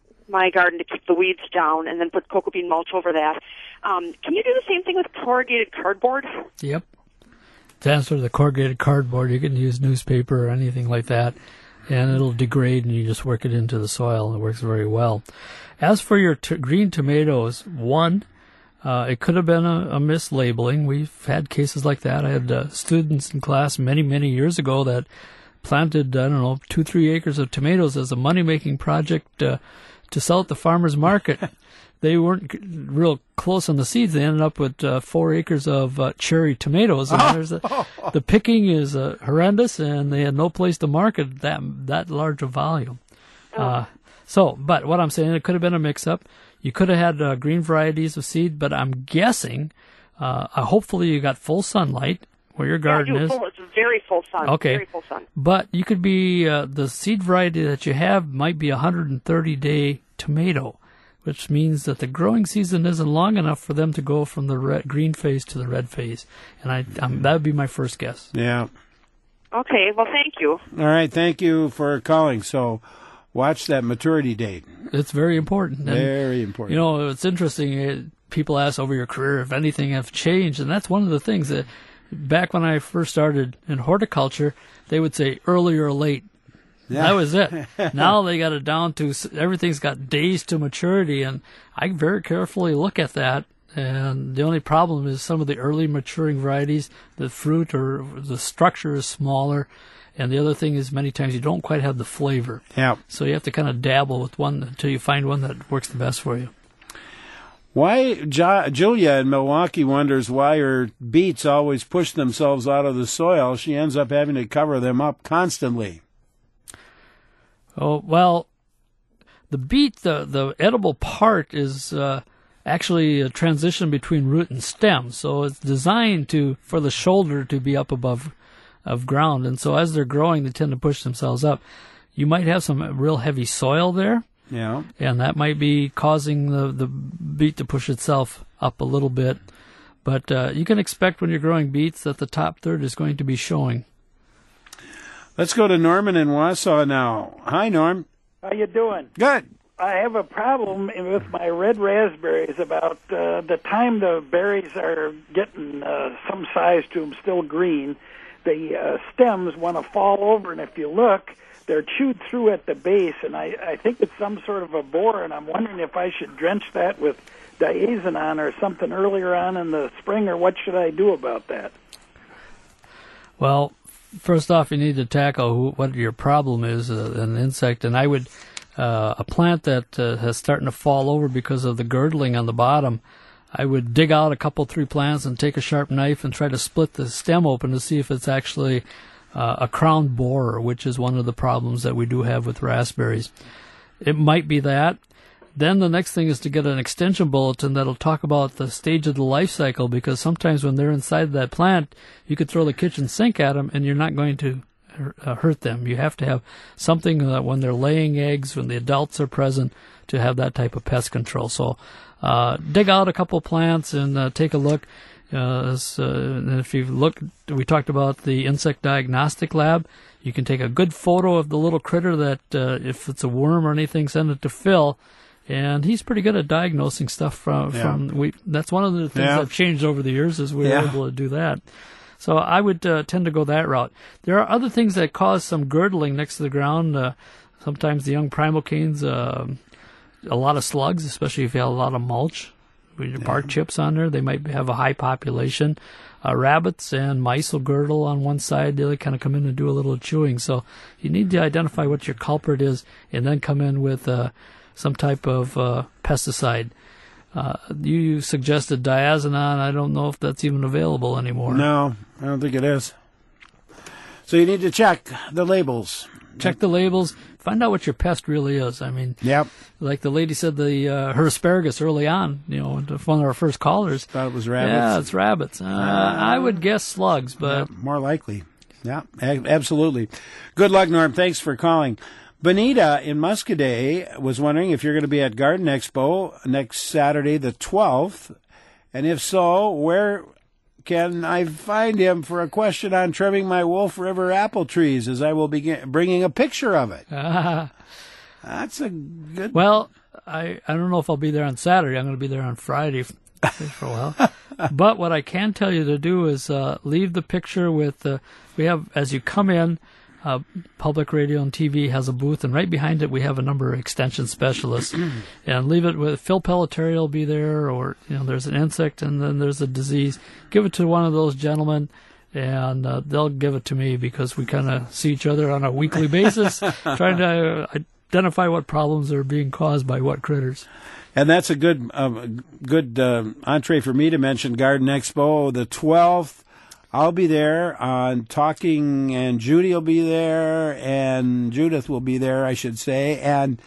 my garden to keep the weeds down, and then put cocoa bean mulch over that. Um, can you do the same thing with corrugated cardboard? Yep. To answer the corrugated cardboard, you can use newspaper or anything like that, and it'll degrade, and you just work it into the soil, and it works very well. As for your t- green tomatoes, one, uh, it could have been a, a mislabeling. We've had cases like that. I had uh, students in class many, many years ago that planted, I don't know, two, three acres of tomatoes as a money-making project uh, to sell at the farmer's market. They weren't real close on the seeds. They ended up with uh, four acres of uh, cherry tomatoes. And there's a, the picking is uh, horrendous, and they had no place to market that that large of volume. Oh. Uh, so, but what I'm saying, it could have been a mix-up. You could have had uh, green varieties of seed, but I'm guessing, uh, uh, hopefully you got full sunlight where your garden yeah, I do. is. Full, it's very full sun. Okay. Very full sun. But you could be, uh, the seed variety that you have might be a one hundred thirty day tomato, which means that the growing season isn't long enough for them to go from the red, green phase to the red phase. And I, um, that would be my first guess. Yeah. Okay, well, thank you. All right, thank you for calling. So watch that maturity date. It's very important. And, very important. You know, it's interesting. It, people ask over your career if anything have changed, and that's one of the things that back when I first started in horticulture, they would say early or late. Yeah. That was it. Now they got it down to everything's got days to maturity, and I very carefully look at that. And the only problem is some of the early maturing varieties, the fruit or the structure is smaller, and the other thing is many times you don't quite have the flavor. Yeah. So you have to kind of dabble with one until you find one that works the best for you. Why jo- Julia in Milwaukee wonders why her beets always push themselves out of the soil. She ends up having to cover them up constantly. Oh, well, the beet, the, the edible part is uh, actually a transition between root and stem. So it's designed to for the shoulder to be up above of ground. And so as they're growing, they tend to push themselves up. You might have some real heavy soil there. Yeah. And that might be causing the, the beet to push itself up a little bit. But uh, you can expect when you're growing beets that the top third is going to be showing. Let's go to Norman in Wausau now. Hi, Norm. How you doing? Good. I have a problem with my red raspberries about uh, the time the berries are getting uh, some size to them, still green. The uh, stems want to fall over, and if you look, they're chewed through at the base, and I, I think it's some sort of a borer, and I'm wondering if I should drench that with diazinon or something earlier on in the spring, or what should I do about that? Well, first off, you need to tackle who, what your problem is, uh, an insect, and I would, uh, a plant that uh, has starting to fall over because of the girdling on the bottom, I would dig out a couple, three plants and take a sharp knife and try to split the stem open to see if it's actually uh, a crown borer, which is one of the problems that we do have with raspberries. It might be that. Then the next thing is to get an extension bulletin that'll talk about the stage of the life cycle, because sometimes when they're inside that plant, you could throw the kitchen sink at them and you're not going to uh, hurt them. You have to have something that when they're laying eggs, when the adults are present, to have that type of pest control. So uh, dig out a couple plants and uh, take a look. Uh, as, uh, and if you look, we talked about the insect diagnostic lab. You can take a good photo of the little critter that, uh, if it's a worm or anything, send it to Phil. And he's pretty good at diagnosing stuff from, Yeah. from we. That's one of the things Yeah. that have changed over the years, is we were Yeah. able to do that. So I would uh, tend to go that route. There are other things that cause some girdling next to the ground. Uh, sometimes the young primocanes, uh, a lot of slugs, especially if you have a lot of mulch. With your bark chips on there, they might have a high population. Uh, rabbits and mice will girdle on one side. They kind of come in and do a little chewing. So you need to identify what your culprit is and then come in with uh, some type of uh, pesticide. Uh, you suggested diazinon. I don't know if that's even available anymore. No, I don't think it is. So you need to check the labels. Check the labels. Find out what your pest really is. I mean, Yep. like the lady said, the uh, her asparagus early on, you know, one of our first callers. Thought it was rabbits. Yeah, it's rabbits. Uh, I would guess slugs, but Yeah, more likely. Yeah, a- absolutely. Good luck, Norm. Thanks for calling. Benita in Muscadet was wondering if you're going to be at Garden Expo next Saturday, the twelfth, and if so, where can I find him for a question on trimming my Wolf River apple trees, as I will be bringing a picture of it. uh, That's a good... well, I I don't know if I'll be there on Saturday. I'm going to be there on Friday for a while. But what I can tell you to do is uh, leave the picture with uh, we have, as you come in, Uh, Public Radio and T V has a booth, and right behind it we have a number of extension specialists. And leave it with Phil Pelletier will be there, or you know, there's an insect and then there's a disease. Give it to one of those gentlemen, and uh, they'll give it to me, because we kind of see each other on a weekly basis, trying to uh, identify what problems are being caused by what critters. And that's a good, uh, good uh, entree for me to mention Garden Expo, the twelfth. I'll be there on talking, and Judy will be there, and Judith will be there, I should say, and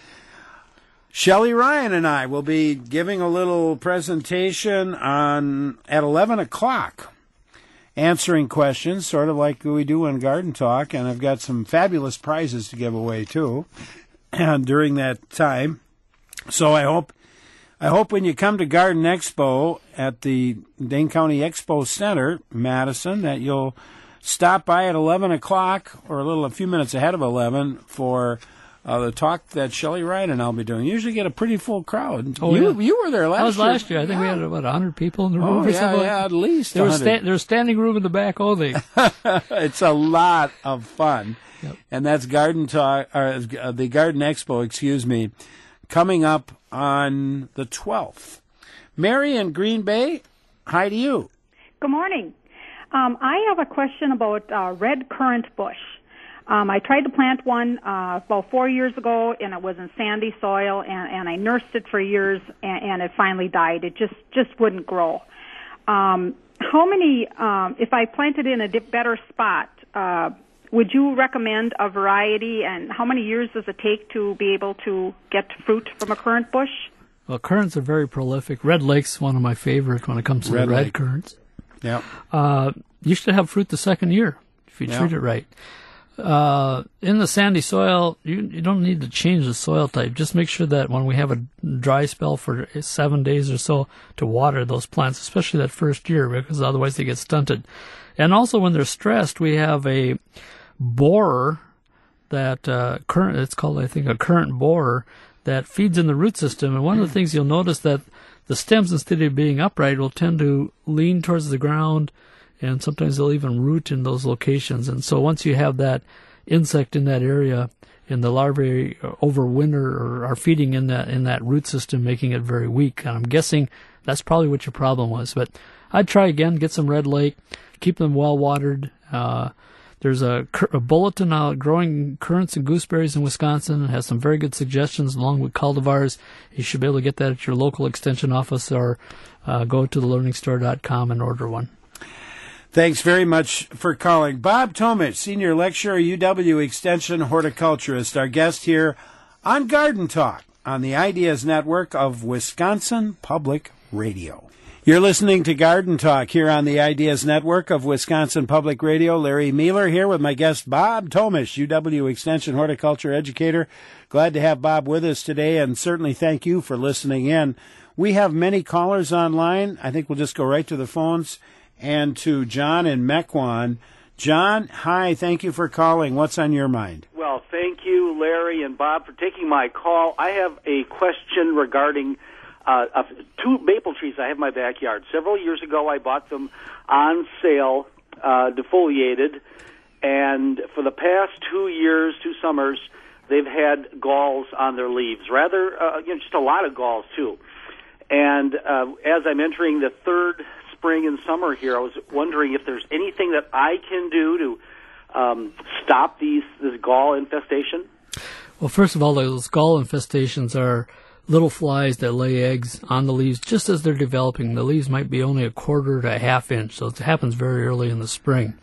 Shelley Ryan and I will be giving a little presentation on at eleven o'clock, answering questions, sort of like we do in Garden Talk, and I've got some fabulous prizes to give away, too, and during that time. So I hope... I hope when you come to Garden Expo at the Dane County Expo Center, Madison, that you'll stop by at eleven o'clock, or a little, a few minutes ahead of eleven, for uh, the talk that Shelley Ryan and I'll be doing. You usually get a pretty full crowd. Oh, you, yeah. you were there last year. That was last year. I think yeah. we had about one hundred people in the room Oh, or yeah, something. yeah, at least there was, one hundred. sta- there was standing room in the back only. It's a lot of fun. Yep. And that's Garden Talk, or uh, the Garden Expo, excuse me, coming up on the twelfth. Mary in Green Bay, hi to you. Good morning. Um, I have a question about uh, red currant bush. Um, I tried to plant one uh, about four years ago, and it was in sandy soil, and, and I nursed it for years, and, and it finally died. It just, just wouldn't grow. Um, how many, um, if I planted in a dip better spot, uh, would you recommend a variety, and how many years does it take to be able to get fruit from a currant bush? Well, currants are very prolific. Red Lake's one of my favorite when it comes to Red the red Lake. currants. Yeah. Uh, you should have fruit the second year. if you Yeah. treat it right. Uh, in the sandy soil, you, you don't need to change the soil type. Just make sure that when we have a dry spell for seven days or so to water those plants, especially that first year, because otherwise they get stunted. And also when they're stressed, we have a borer that uh, current. It's called, I think, a current borer that feeds in the root system. And one of the things you'll notice that the stems, instead of being upright, will tend to lean towards the ground, and sometimes they'll even root in those locations. And so once you have that insect in that area, and the larvae overwinter or are feeding in that in that root system, making it very weak. And I'm guessing that's probably what your problem was. But I'd try again, get some Red Lake, keep them well watered. Uh, there's a, a bulletin out, Growing Currants and Gooseberries in Wisconsin. It has some very good suggestions along with cultivars. You should be able to get that at your local extension office, or uh, go to the learning store dot com and order one. Thanks very much for calling. Bob Tomich, Senior Lecturer, U W Extension Horticulturist, our guest here on Garden Talk on the Ideas Network of Wisconsin Public Radio. You're listening to Garden Talk here on the Ideas Network of Wisconsin Public Radio. Larry Mueller here with my guest Bob Tomich, U W Extension Horticulture Educator. Glad to have Bob with us today, and certainly thank you for listening in. We have many callers online. I think we'll just go right to the phones and to John in Mequon. John, hi, thank you for calling. What's on your mind? Well, thank you, Larry and Bob, for taking my call. I have a question regarding uh, uh, two maple trees I have in my backyard. Several years ago, I bought them on sale, uh, defoliated, and for the past two years, two summers, they've had galls on their leaves. Rather, uh, you know, just a lot of galls, too. And uh, as I'm entering the third spring and summer here, I was wondering if there's anything that I can do to um, stop these this gall infestation. Well, first of all, those gall infestations are little flies that lay eggs on the leaves just as they're developing. The leaves might be only a quarter to a half inch, so it happens very early in the spring.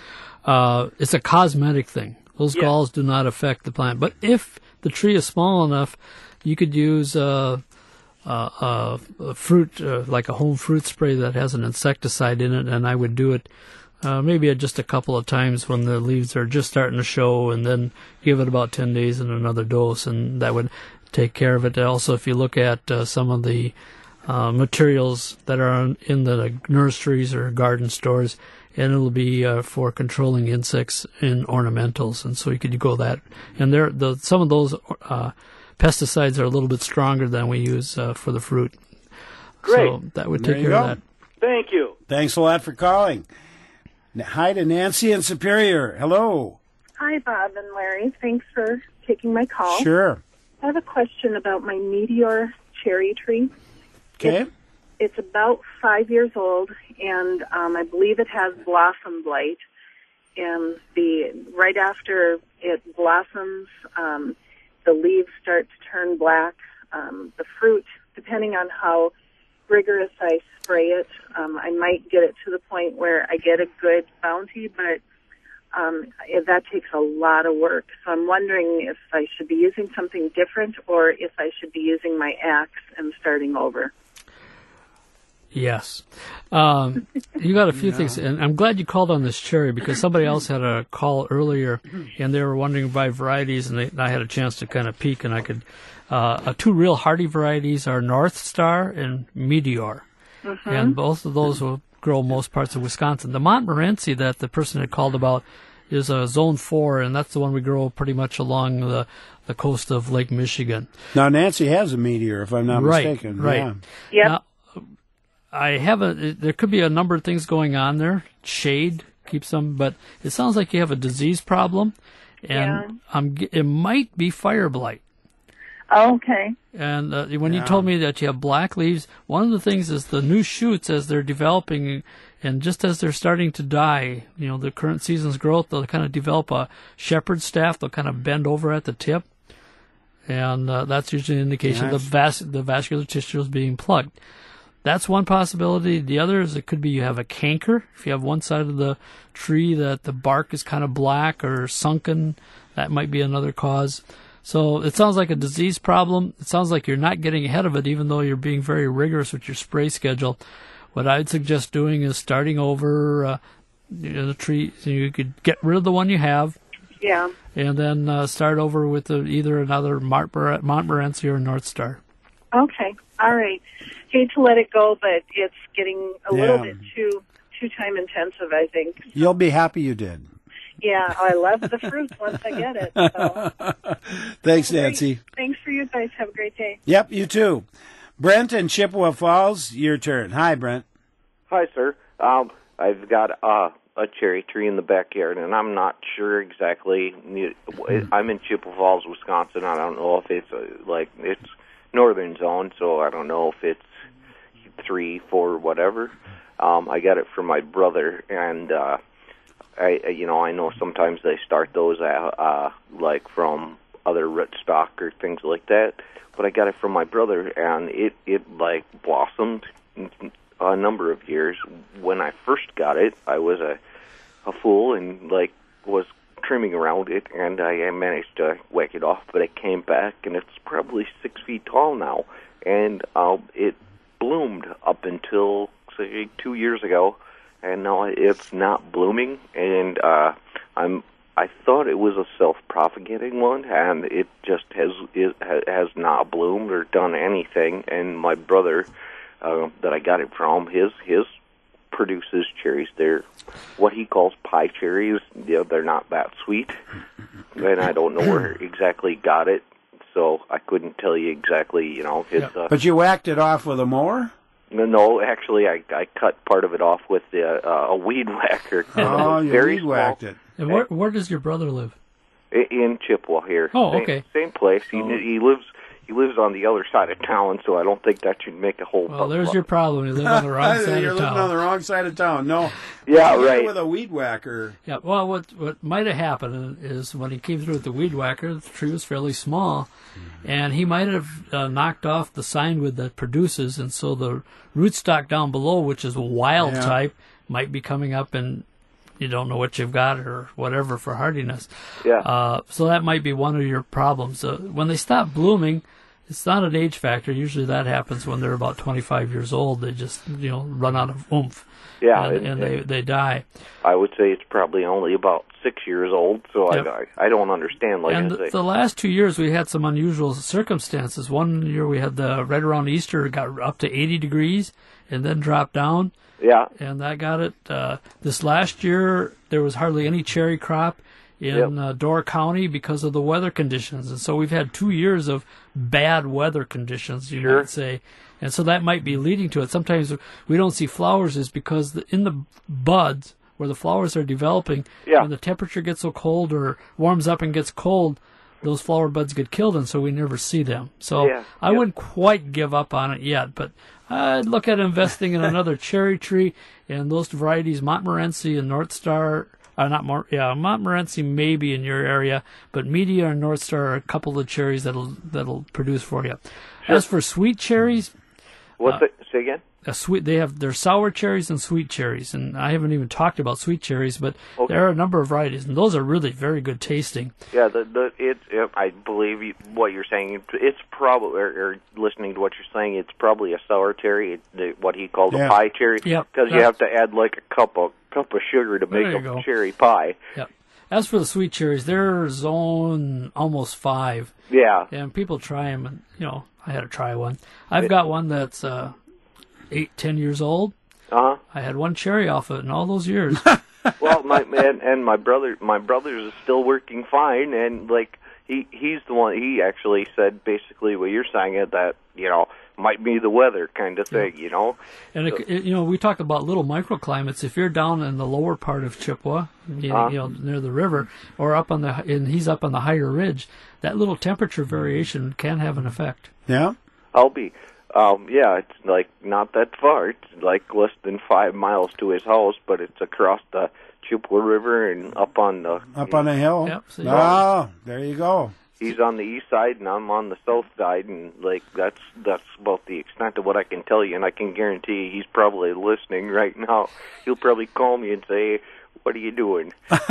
Uh, it's a cosmetic thing. Those yeah. galls do not affect the plant. But if the tree is small enough, you could use uh, Uh, uh, a fruit, uh, like a home fruit spray that has an insecticide in it, and I would do it uh, maybe just a couple of times when the leaves are just starting to show, and then give it about ten days and another dose, and that would take care of it. Also, if you look at uh, some of the uh, materials that are in the nurseries or garden stores, and it'll be uh, for controlling insects in ornamentals, and so you could go that. And there, the some of those uh, pesticides are a little bit stronger than we use uh, for the fruit. Great. So that would There take you care go. of that. Thank you. Thanks a lot for calling. Hi to Nancy in Superior. Hello. Hi, Bob and Larry. Thanks for taking my call. Sure. I have a question about my meteor cherry tree. Okay. It's, it's about five years old, and um, I believe it has blossom blight. And the right after it blossoms, um, the leaves start to turn black. Um, the fruit, depending on how rigorous I spray it, um, I might get it to the point where I get a good bounty, but um, that takes a lot of work. So I'm wondering if I should be using something different, or if I should be using my axe and starting over. Yes. Um, you got a few Yeah. things, and I'm glad you called on this cherry, because somebody else had a call earlier, and they were wondering by varieties, and, they, and I had a chance to kind of peek, and I could, uh, uh, two real hardy varieties are North Star and Meteor, Mm-hmm. and both of those will grow most parts of Wisconsin. The Montmorency that the person had called about is a zone four, and that's the one we grow pretty much along the, the coast of Lake Michigan. Now, Nancy has a meteor, if I'm not Right, mistaken. right. Yeah. Yep. Now, I have a, there could be a number of things going on there. Shade keeps them, but it sounds like you have a disease problem, and Yeah. I'm, it might be fire blight. Oh, okay. And uh, when you Yeah. told me that you have black leaves, one of the things is the new shoots as they're developing, and just as they're starting to die, you know, the current season's growth, they'll kind of develop a shepherd's staff. They'll kind of bend over at the tip, and uh, that's usually an indication Yeah, the vas- the vascular tissue is being plugged. That's one possibility. The other is it could be you have a canker. If you have one side of the tree that the bark is kind of black or sunken, that might be another cause. So it sounds like a disease problem. It sounds like you're not getting ahead of it, even though you're being very rigorous with your spray schedule. What I'd suggest doing is starting over, uh, you know, the tree. So you could get rid of the one you have. Yeah. And then uh, start over with the, either another Montmoren- Montmorency or North Star. Okay. All right. Hate to let it go, but it's getting a Yeah. little bit too too time intensive, I think. You'll be happy you did. Yeah, I love the fruit once I get it. So. Thanks, Nancy. Thanks for you guys. Have a great day. Yep, you too. Brent in Chippewa Falls, your turn. Hi, Brent. Hi, sir. Um, I've got uh, a cherry tree in the backyard, and I'm not sure exactly. I'm in Chippewa Falls, Wisconsin. I don't know if it's uh, like it's northern zone, so I don't know if it's three, four, whatever. Um, I got it from my brother, and uh, I, you know, I know sometimes they start those uh, uh, like from other rootstock or things like that. But I got it from my brother, and it it like blossomed a number of years. When I first got it, I was a a fool and like was trimming around it, and I managed to whack it off. But it came back, and it's probably six feet tall now, and uh, it bloomed up until say two years ago, and now it's not blooming. And uh, I'm I thought it was a self-propagating one, and it just has it has not bloomed or done anything. And my brother, uh, that I got it from, his his produces cherries. They're what he calls pie cherries. You know, they're not that sweet, and I don't know where he exactly got it, so I couldn't tell you exactly. You know, his. Uh, But you whacked it off with a mower? No, no, actually, I I cut part of it off with the, uh, a weed whacker. Oh, you very weed small. whacked it. And where where does your brother live? In Chippewa here. Oh, same, okay. Same place. He Oh. he lives he lives on the other side of town, so I don't think that should make a whole. Well, there's your problem. You live on the wrong side You're of living town. on the wrong side of town. No. Yeah, You did it right. with a weed whacker. Yeah, well, what what might have happened is when he came through with the weed whacker, the tree was fairly small, and he might have uh, knocked off the signwood that produces, and so the rootstock down below, which is a wild Yeah. type, might be coming up, and you don't know what you've got or whatever for hardiness. Yeah. Uh, so that might be one of your problems. Uh, when they stop blooming, it's not an age factor. Usually that happens when they're about twenty-five years old. They just, you know, run out of oomph. Yeah, and, and- and they, they die. I would say it's probably only about six years old, so Yep. I, I I don't understand. Like and I the, say, the last two years we had some unusual circumstances. One year we had the right around Easter, it got up to eighty degrees and then dropped down. Yeah. And that got it. Uh, this last year there was hardly any cherry crop in Yep. uh, Door County because of the weather conditions. And so we've had two years of bad weather conditions, you Sure. might say. And so that might be leading to it. Sometimes we don't see flowers is because the, in the buds where the flowers are developing, Yeah. when the temperature gets so cold or warms up and gets cold, those flower buds get killed, and so we never see them. So Yeah. I wouldn't quite give up on it yet, but I'd look at investing in another cherry tree, and those varieties, Montmorency and North Star, uh, not more, yeah, Montmorency maybe in your area, but Media and North Star are a couple of cherries that'll that'll produce for you. Sure. As for sweet cherries, what's uh, it? Say again. a sweet they have their sour cherries and sweet cherries, and I haven't even talked about sweet cherries, but Okay. there are a number of varieties, and those are really very good tasting. Yeah, the the it, it I believe you, what you're saying. It's probably or, or listening to what you're saying. It's probably a sour cherry, it, the, what he called Yeah. a pie cherry, Yep, because you that's- have to add like a cup of cup of sugar to There make you a go. cherry pie. Yep. As for the sweet cherries, they're zone almost five. Yeah. And people try them, and you know, I had to try one. I've got one that's uh, eight, ten years old. Uh huh. I had one cherry off of it in all those years. Well, my and, and my brother, my brother's is still working fine, and like he he's the one. He actually said basically what you're saying, it that you know might be the weather kind of thing, you know. And it, it, you know, we talked about little microclimates. If you're down in the lower part of Chippewa, you, Uh-huh. you know, near the river, or up on the, and he's up on the higher ridge, that little temperature variation can have an effect. Yeah. I'll be. Um, yeah, it's like not that far. It's like less than five miles to his house, but it's across the Chippewa River and up on the Up on a hill. Yep, see? Oh, there you go. He's on the east side and I'm on the south side, and like that's that's about the extent of what I can tell you. And I can guarantee he's probably listening right now. He'll probably call me and say, "What are you doing?"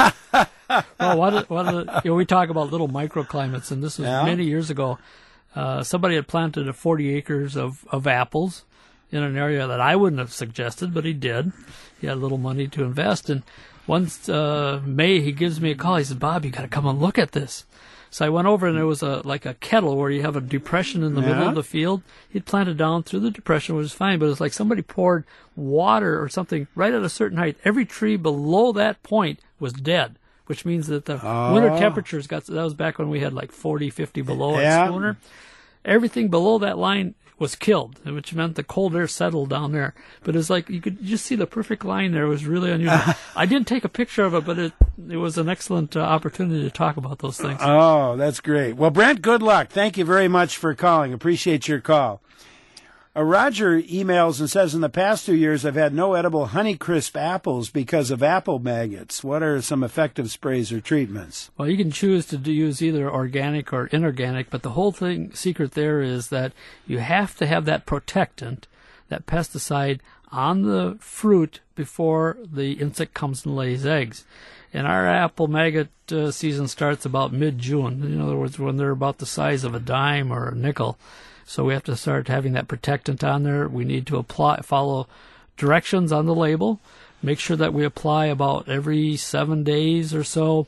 Well, what, what, you know, we talk about little microclimates, and this was Yeah. many years ago. Uh, somebody had planted a forty acres of, of apples, in an area that I wouldn't have suggested, but he did. He had a little money to invest. And once uh, May, he gives me a call. He said, Bob, you got to come and look at this. So I went over, and there was a like a kettle where you have a depression in the Yeah. middle of the field. He'd planted down through the depression, which was fine, but it's like somebody poured water or something right at a certain height. Every tree below that point was dead, which means that the Oh. winter temperatures got, that was back when we had like forty, fifty below Yeah. at Spooner. Everything below that line was killed, which meant the cold air settled down there. But it's like you could just see the perfect line there. It was really unusual. I didn't take a picture of it, but it it was an excellent uh, opportunity to talk about those things. Oh, that's great. Well, Brent, good luck. Thank you very much for calling. Appreciate your call. Uh, Roger emails and says, in the past two years, I've had no edible Honeycrisp apples because of apple maggots. What are some effective sprays or treatments? Well, you can choose to do, use either organic or inorganic, but the whole thing secret there is that you have to have that protectant, that pesticide, on the fruit before the insect comes and lays eggs. And our apple maggot uh, season starts about mid-June. In other words, when they're about the size of a dime or a nickel. So we have to start having that protectant on there. We need to apply, follow directions on the label. Make sure that we apply about every seven days or so,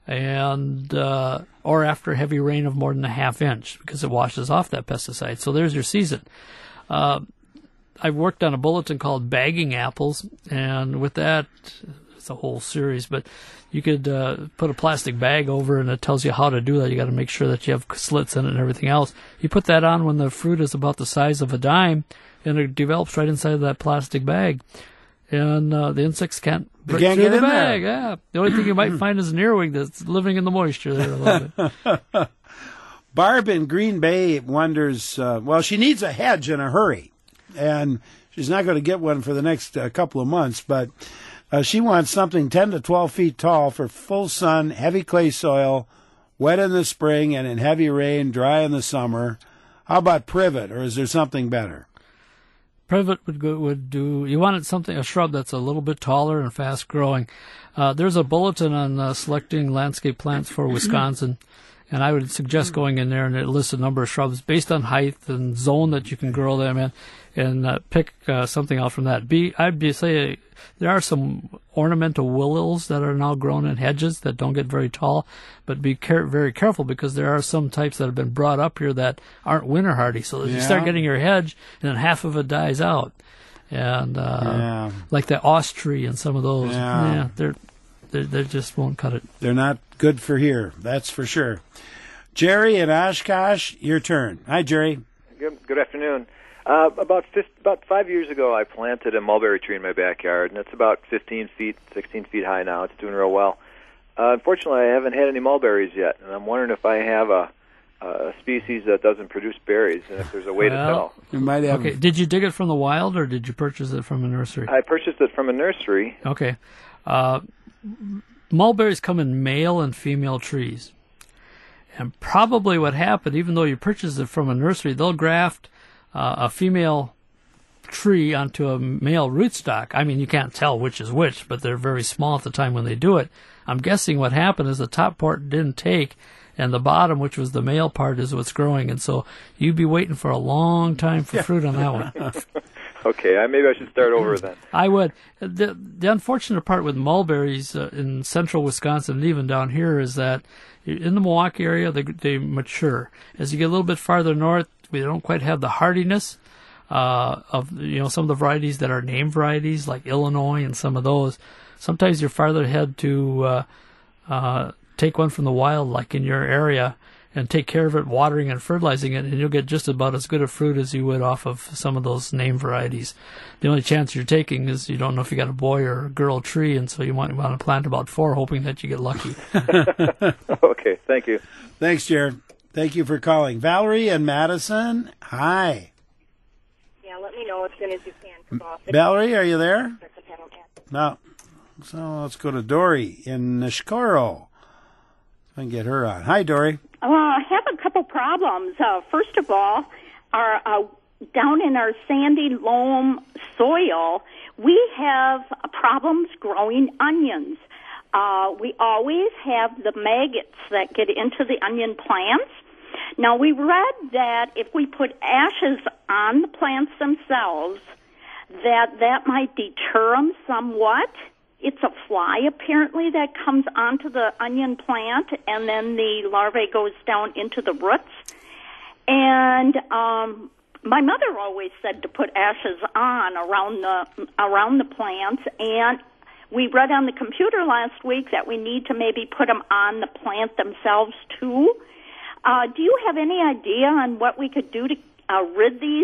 and uh, or after heavy rain of more than a half inch, because it washes off that pesticide. So there's your season. Uh, I've worked on a bulletin called Bagging Apples, and with that, it's a whole series, but you could uh, put a plastic bag over, and it tells you how to do that. You got to make sure that you have slits in it and everything else. You put that on when the fruit is about the size of a dime, and it develops right inside of that plastic bag. And uh, the insects can't They break can't through get the in there. bag. Yeah. The only thing you might find is an earwig that's living in the moisture there a little bit. Barb in Green Bay wonders, uh, well, she needs a hedge in a hurry, and she's not going to get one for the next uh, couple of months, but uh, she wants something ten to twelve feet tall for full sun, heavy clay soil, wet in the spring, and in heavy rain, dry in the summer. How about privet, or is there something better? Privet would go, would do. You wanted something, a shrub that's a little bit taller and fast growing. Uh, there's a bulletin on uh, selecting landscape plants for Wisconsin, and I would suggest going in there, and it lists a number of shrubs based on height and zone that you can grow them in, and uh, pick uh, something out from that. Be I'd be say uh, there are some ornamental willows that are now grown in hedges that don't get very tall, but be care- very careful, because there are some types that have been brought up here that aren't winter hardy. So if you start Yeah. getting your hedge, and then half of it dies out, and uh, Yeah. like the os tree and some of those, Yeah. yeah, they're, they're they just won't cut it. They're not good for here, that's for sure. Jerry in Oshkosh, your turn. Hi, Jerry. Good, good afternoon. Uh, about fif- about five years ago, I planted a mulberry tree in my backyard, and it's about fifteen feet, sixteen feet high now. It's doing real well. Uh, unfortunately, I haven't had any mulberries yet, and I'm wondering if I have a, a species that doesn't produce berries, and if there's a way to Well, tell. You might have. Okay, did you dig it from the wild, or did you purchase it from a nursery? I purchased it from a nursery. Okay. Uh, mulberries come in male and female trees. And probably what happened, even though you purchased it from a nursery, they'll graft uh, a female tree onto a male rootstock. I mean, you can't tell which is which, but they're very small at the time when they do it. I'm guessing what happened is the top part didn't take, and the bottom, which was the male part, is what's growing. And so you'd be waiting for a long time for fruit on that one. Okay, I, maybe I should start over then. I would. The, the unfortunate part with mulberries uh, in central Wisconsin and even down here is that in the Milwaukee area, they, they mature. As you get a little bit farther north, we don't quite have the hardiness uh, of you know some of the varieties that are name varieties, like Illinois and some of those. Sometimes you're farther ahead to uh, uh, take one from the wild, like in your area, and take care of it, watering and fertilizing it, and you'll get just about as good a fruit as you would off of some of those name varieties. The only chance you're taking is you don't know if you got a boy or a girl tree, and so you might want to plant about four, hoping that you get lucky. Okay, thank you. Thanks, Jared. Thank you for calling. Valerie and Madison, hi. Yeah, let me know as soon as you can. Valerie, are you there? No. So let's go to Dory in Nishkoro. I can get her on. Hi, Dory. Well, I have a couple problems. Uh, first of all, our uh, down in our sandy loam soil, we have problems growing onions. Uh, we always have the maggots that get into the onion plants, Now, we read that if we put ashes on the plants themselves, that that might deter them somewhat. It's a fly, apparently, that comes onto the onion plant, and then the larvae goes down into the roots. And um, my mother always said to put ashes on around the around the plants, and we read on the computer last week that we need to maybe put them on the plant themselves, too. Uh, do you have any idea on what we could do to uh, rid these?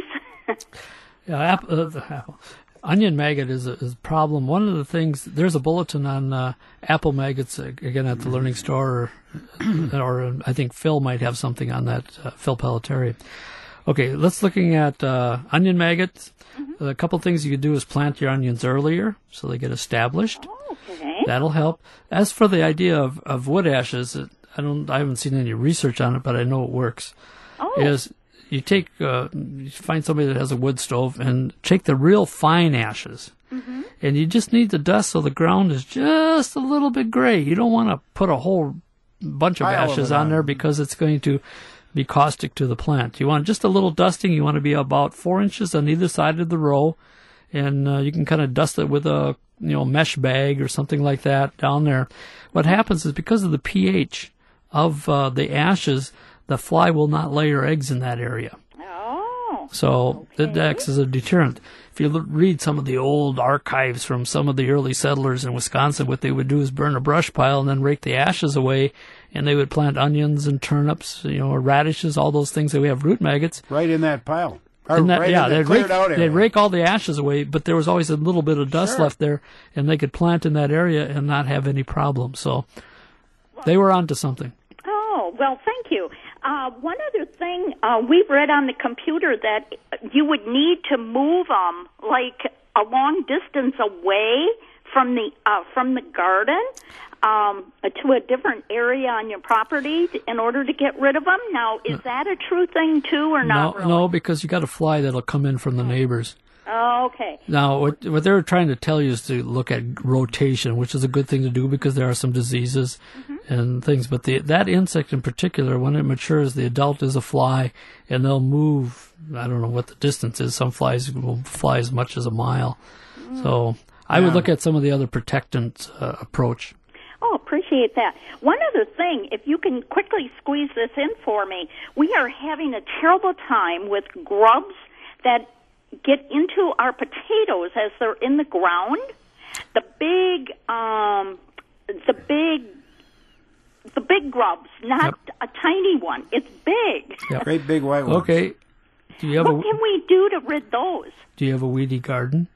Yeah, app, uh, the apple. Onion maggot is a, is a problem. One of the things, there's a bulletin on uh, apple maggots, uh, again, at the Learning Store, or, or uh, I think Phil might have something on that, uh, Phil Pelletieri. Okay, let's looking at uh, onion maggots. Mm-hmm. A couple things you could do is plant your onions earlier so they get established. Oh, okay. That'll help. As for the idea of, of wood ashes, I don't, I haven't seen any research on it, but I know it works. Oh. Is you take, uh, you find somebody that has a wood stove and take the real fine ashes, mm-hmm. and you just need the dust so the ground is just a little bit gray. You don't want to put a whole bunch of Pile ashes of on on. there because it's going to be caustic to the plant. You want just a little dusting. You want to be about four inches on either side of the row, and uh, you can kind of dust it with a you know mesh bag or something like that down there. What happens is because of the pH of uh, the ashes, the fly will not lay her eggs in that area. Oh. So okay. that acts as a deterrent. If you look, read some of the old archives from some of the early settlers in Wisconsin, what they would do is burn a brush pile and then rake the ashes away, and they would plant onions and turnips, you know, or radishes, all those things that we have root maggots. Right in that pile. Or In that, right yeah, in the they'd cleared rake, out area. they'd rake all the ashes away, but there was always a little bit of dust Sure. left there, and they could plant in that area and not have any problem. So they were onto something. Oh, well, thank you. Uh, one other thing, uh, we've read on the computer that you would need to move them like a long distance away from the uh, from the garden um, to a different area on your property in order to get rid of them. Now, is that a true thing too, or No, not really? no, because you got a fly that'll come in from the neighbors. Oh, okay. Now, what what they're trying to tell you is to look at rotation, which is a good thing to do because there are some diseases mm-hmm. and things. But the that insect in particular, when it matures, the adult is a fly, and they'll move. I don't know what the distance is. Some flies will fly as much as a mile. Mm. So I Yeah. would look at some of the other protectant uh, approach. Oh, appreciate that. One other thing, if you can quickly squeeze this in for me, we are having a terrible time with grubs that get into our potatoes as they're in the ground. The big, um, the big, the big grubs, not Yep. a tiny one. It's big. Yep. Great big white ones. Okay. Do you have What a can we do to rid those? Do you have a weedy garden?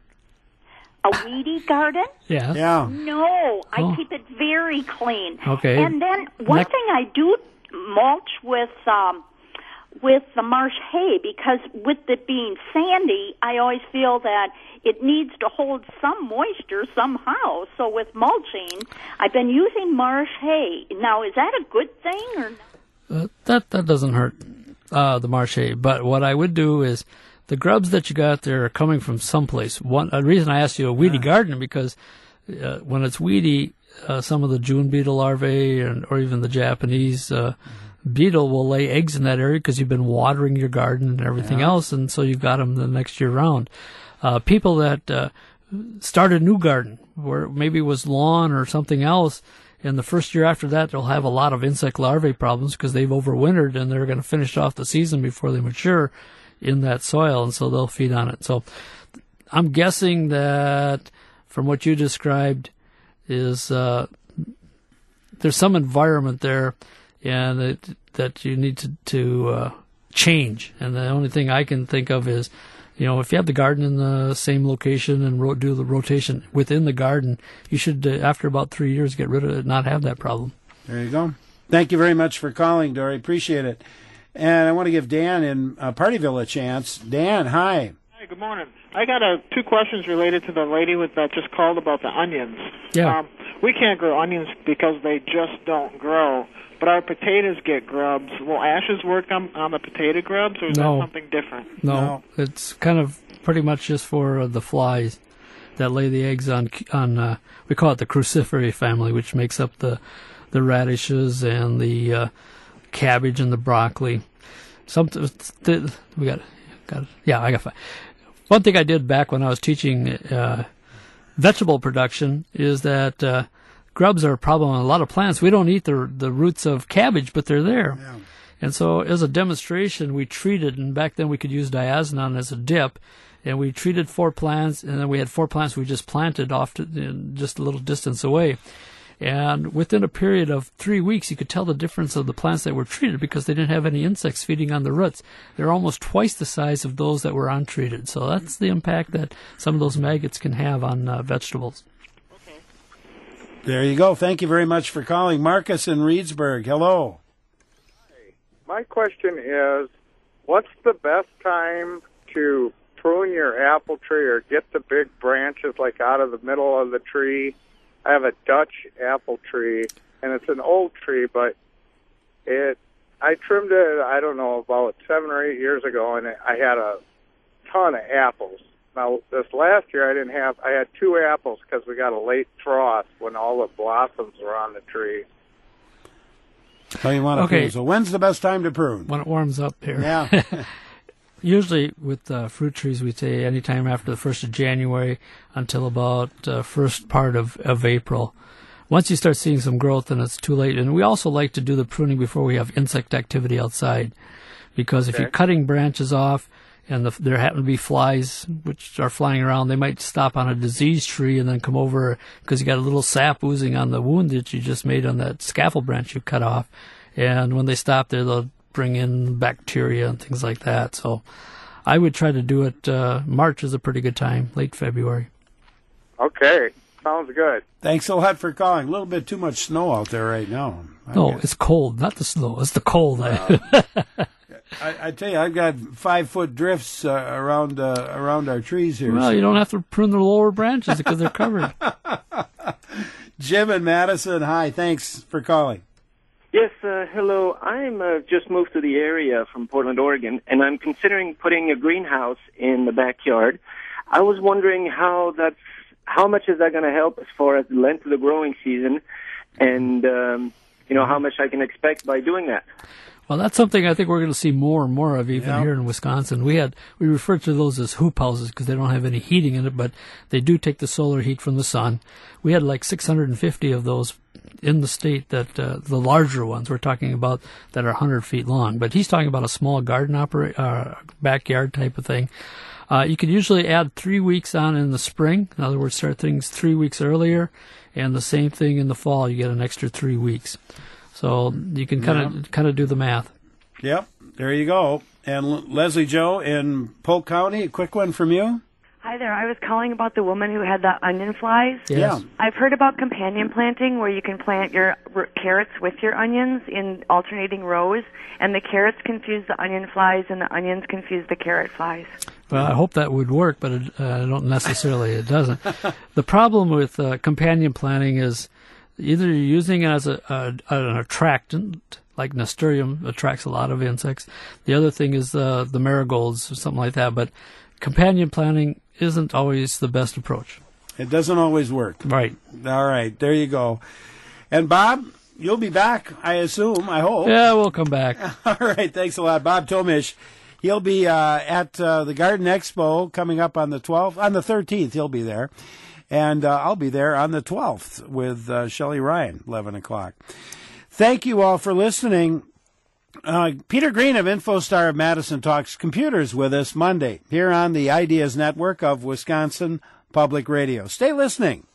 A weedy garden? Yeah. Yeah. No, I Oh. keep it very clean. Okay. And then one Next- thing I do mulch with um, with the marsh hay, because with it being sandy, I always feel that it needs to hold some moisture somehow. So with mulching, I've been using marsh hay. Now, is that a good thing or not? Uh, that that doesn't hurt uh, the marsh hay. But what I would do is the grubs that you got there are coming from someplace. One a reason I asked you a weedy garden because uh, when it's weedy, uh, some of the June beetle larvae and or even the Japanese uh, beetle will lay eggs in that area because you've been watering your garden and everything Yeah. else, and so you've got them the next year round. Uh, people that uh, start a new garden where maybe it was lawn or something else, and the first year after that they'll have a lot of insect larvae problems because they've overwintered and they're going to finish off the season before they mature in that soil, and so they'll feed on it. So I'm guessing that from what you described is uh, there's some environment there and it, that you need to, to uh, change. And the only thing I can think of is, you know, if you have the garden in the same location and ro- do the rotation within the garden, you should, uh, after about three years, get rid of it, not have that problem. There you go. Thank you very much for calling, Dory. Appreciate it. And I want to give Dan in uh, Partyville a chance. Dan, hi. Hi, good morning. I got uh, two questions related to the lady with that just called about the onions. Yeah. Um, we can't grow onions because they just don't grow. But our potatoes get grubs. Will ashes work on, on the potato grubs, or is No. that something different? No, No. it's kind of pretty much just for uh, the flies that lay the eggs on, on uh, we call it the cruciferae family, which makes up the the radishes and the uh, cabbage and the broccoli. Some we got got yeah I got five. One thing I did back when I was teaching uh, vegetable production is that uh, grubs are a problem on a lot of plants. We don't eat the the roots of cabbage, but they're there. Yeah. And so as a demonstration, we treated, and back then we could use diazinon as a dip, and we treated four plants, and then we had four plants we just planted off to, just a little distance away. And within a period of three weeks, you could tell the difference of the plants that were treated because they didn't have any insects feeding on the roots. They're almost twice the size of those that were untreated. So that's the impact that some of those maggots can have on uh, vegetables. There you go. Thank you very much for calling. Marcus in Reedsburg. Hello. My question is, what's the best time to prune your apple tree or get the big branches like out of the middle of the tree? I have a Dutch apple tree, and it's an old tree, but it I trimmed it, I don't know, about seven or eight years ago, and it, I had a ton of apples. Now, this last year I didn't have, I had two apples because we got a late frost when all the blossoms were on the tree. So you want to Okay. prune. So when's the best time to prune? When it warms up here. Yeah. Usually with uh, fruit trees, we say anytime after the first of January until about uh, first part of, of April. Once you start seeing some growth, then it's too late. And we also like to do the pruning before we have insect activity outside. Because if Okay. you're cutting branches off and the, there happen to be flies which are flying around, they might stop on a diseased tree and then come over because you got a little sap oozing on the wound that you just made on that scaffold branch you cut off. And when they stop there, they'll bring in bacteria and things like that. So I would try to do it. Uh, March is a pretty good time, late February. Okay, sounds good. Thanks a lot for calling. A little bit too much snow out there right now. I No, guess. it's cold, not the snow. It's the cold. I, I tell you, I've got five foot drifts uh, around uh, around our trees here. Well, so- you don't have to prune the lower branches because they're covered. Jim in Madison, hi. Thanks for calling. Yes, uh, hello. I'm uh, just moved to the area from Portland, Oregon, and I'm considering putting a greenhouse in the backyard. I was wondering how that's how much is that going to help as far as the length of the growing season, and um, you know how much I can expect by doing that. Well, that's something I think we're going to see more and more of even Yeah. here in Wisconsin. We had we refer to those as hoop houses because they don't have any heating in it, but they do take the solar heat from the sun. We had like six hundred fifty of those in the state, that uh, the larger ones we're talking about that are one hundred feet long. But he's talking about a small garden opera, uh, backyard type of thing. Uh, you could usually add three weeks on in the spring. In other words, start things three weeks earlier, and the same thing in the fall. You get an extra three weeks. So you can kind of Yeah. kind of do the math. Yep, there you go. And L- Leslie Joe in Polk County, a quick one from you. Hi there. I was calling about the woman who had the onion flies. Yes. Yeah. I've heard about companion planting where you can plant your r- carrots with your onions in alternating rows, and the carrots confuse the onion flies and the onions confuse the carrot flies. Well, I hope that would work, but it, uh, I don't necessarily. It doesn't. The problem with uh, companion planting is either you're using it as a, a an attractant, like nasturtium attracts a lot of insects. The other thing is uh, the marigolds or something like that. But companion planting isn't always the best approach. It doesn't always work. Right. All right, there you go. And Bob, you'll be back, I assume, I hope. Yeah, we'll come back. All right, thanks a lot. Bob Tomish. He'll be uh, at uh, the Garden Expo coming up on the twelfth. On the thirteenth, he'll be there. And uh, I'll be there on the twelfth with uh, Shelley Ryan, eleven o'clock. Thank you all for listening. Uh, Peter Green of InfoStar of Madison talks computers with us Monday here on the Ideas Network of Wisconsin Public Radio. Stay listening.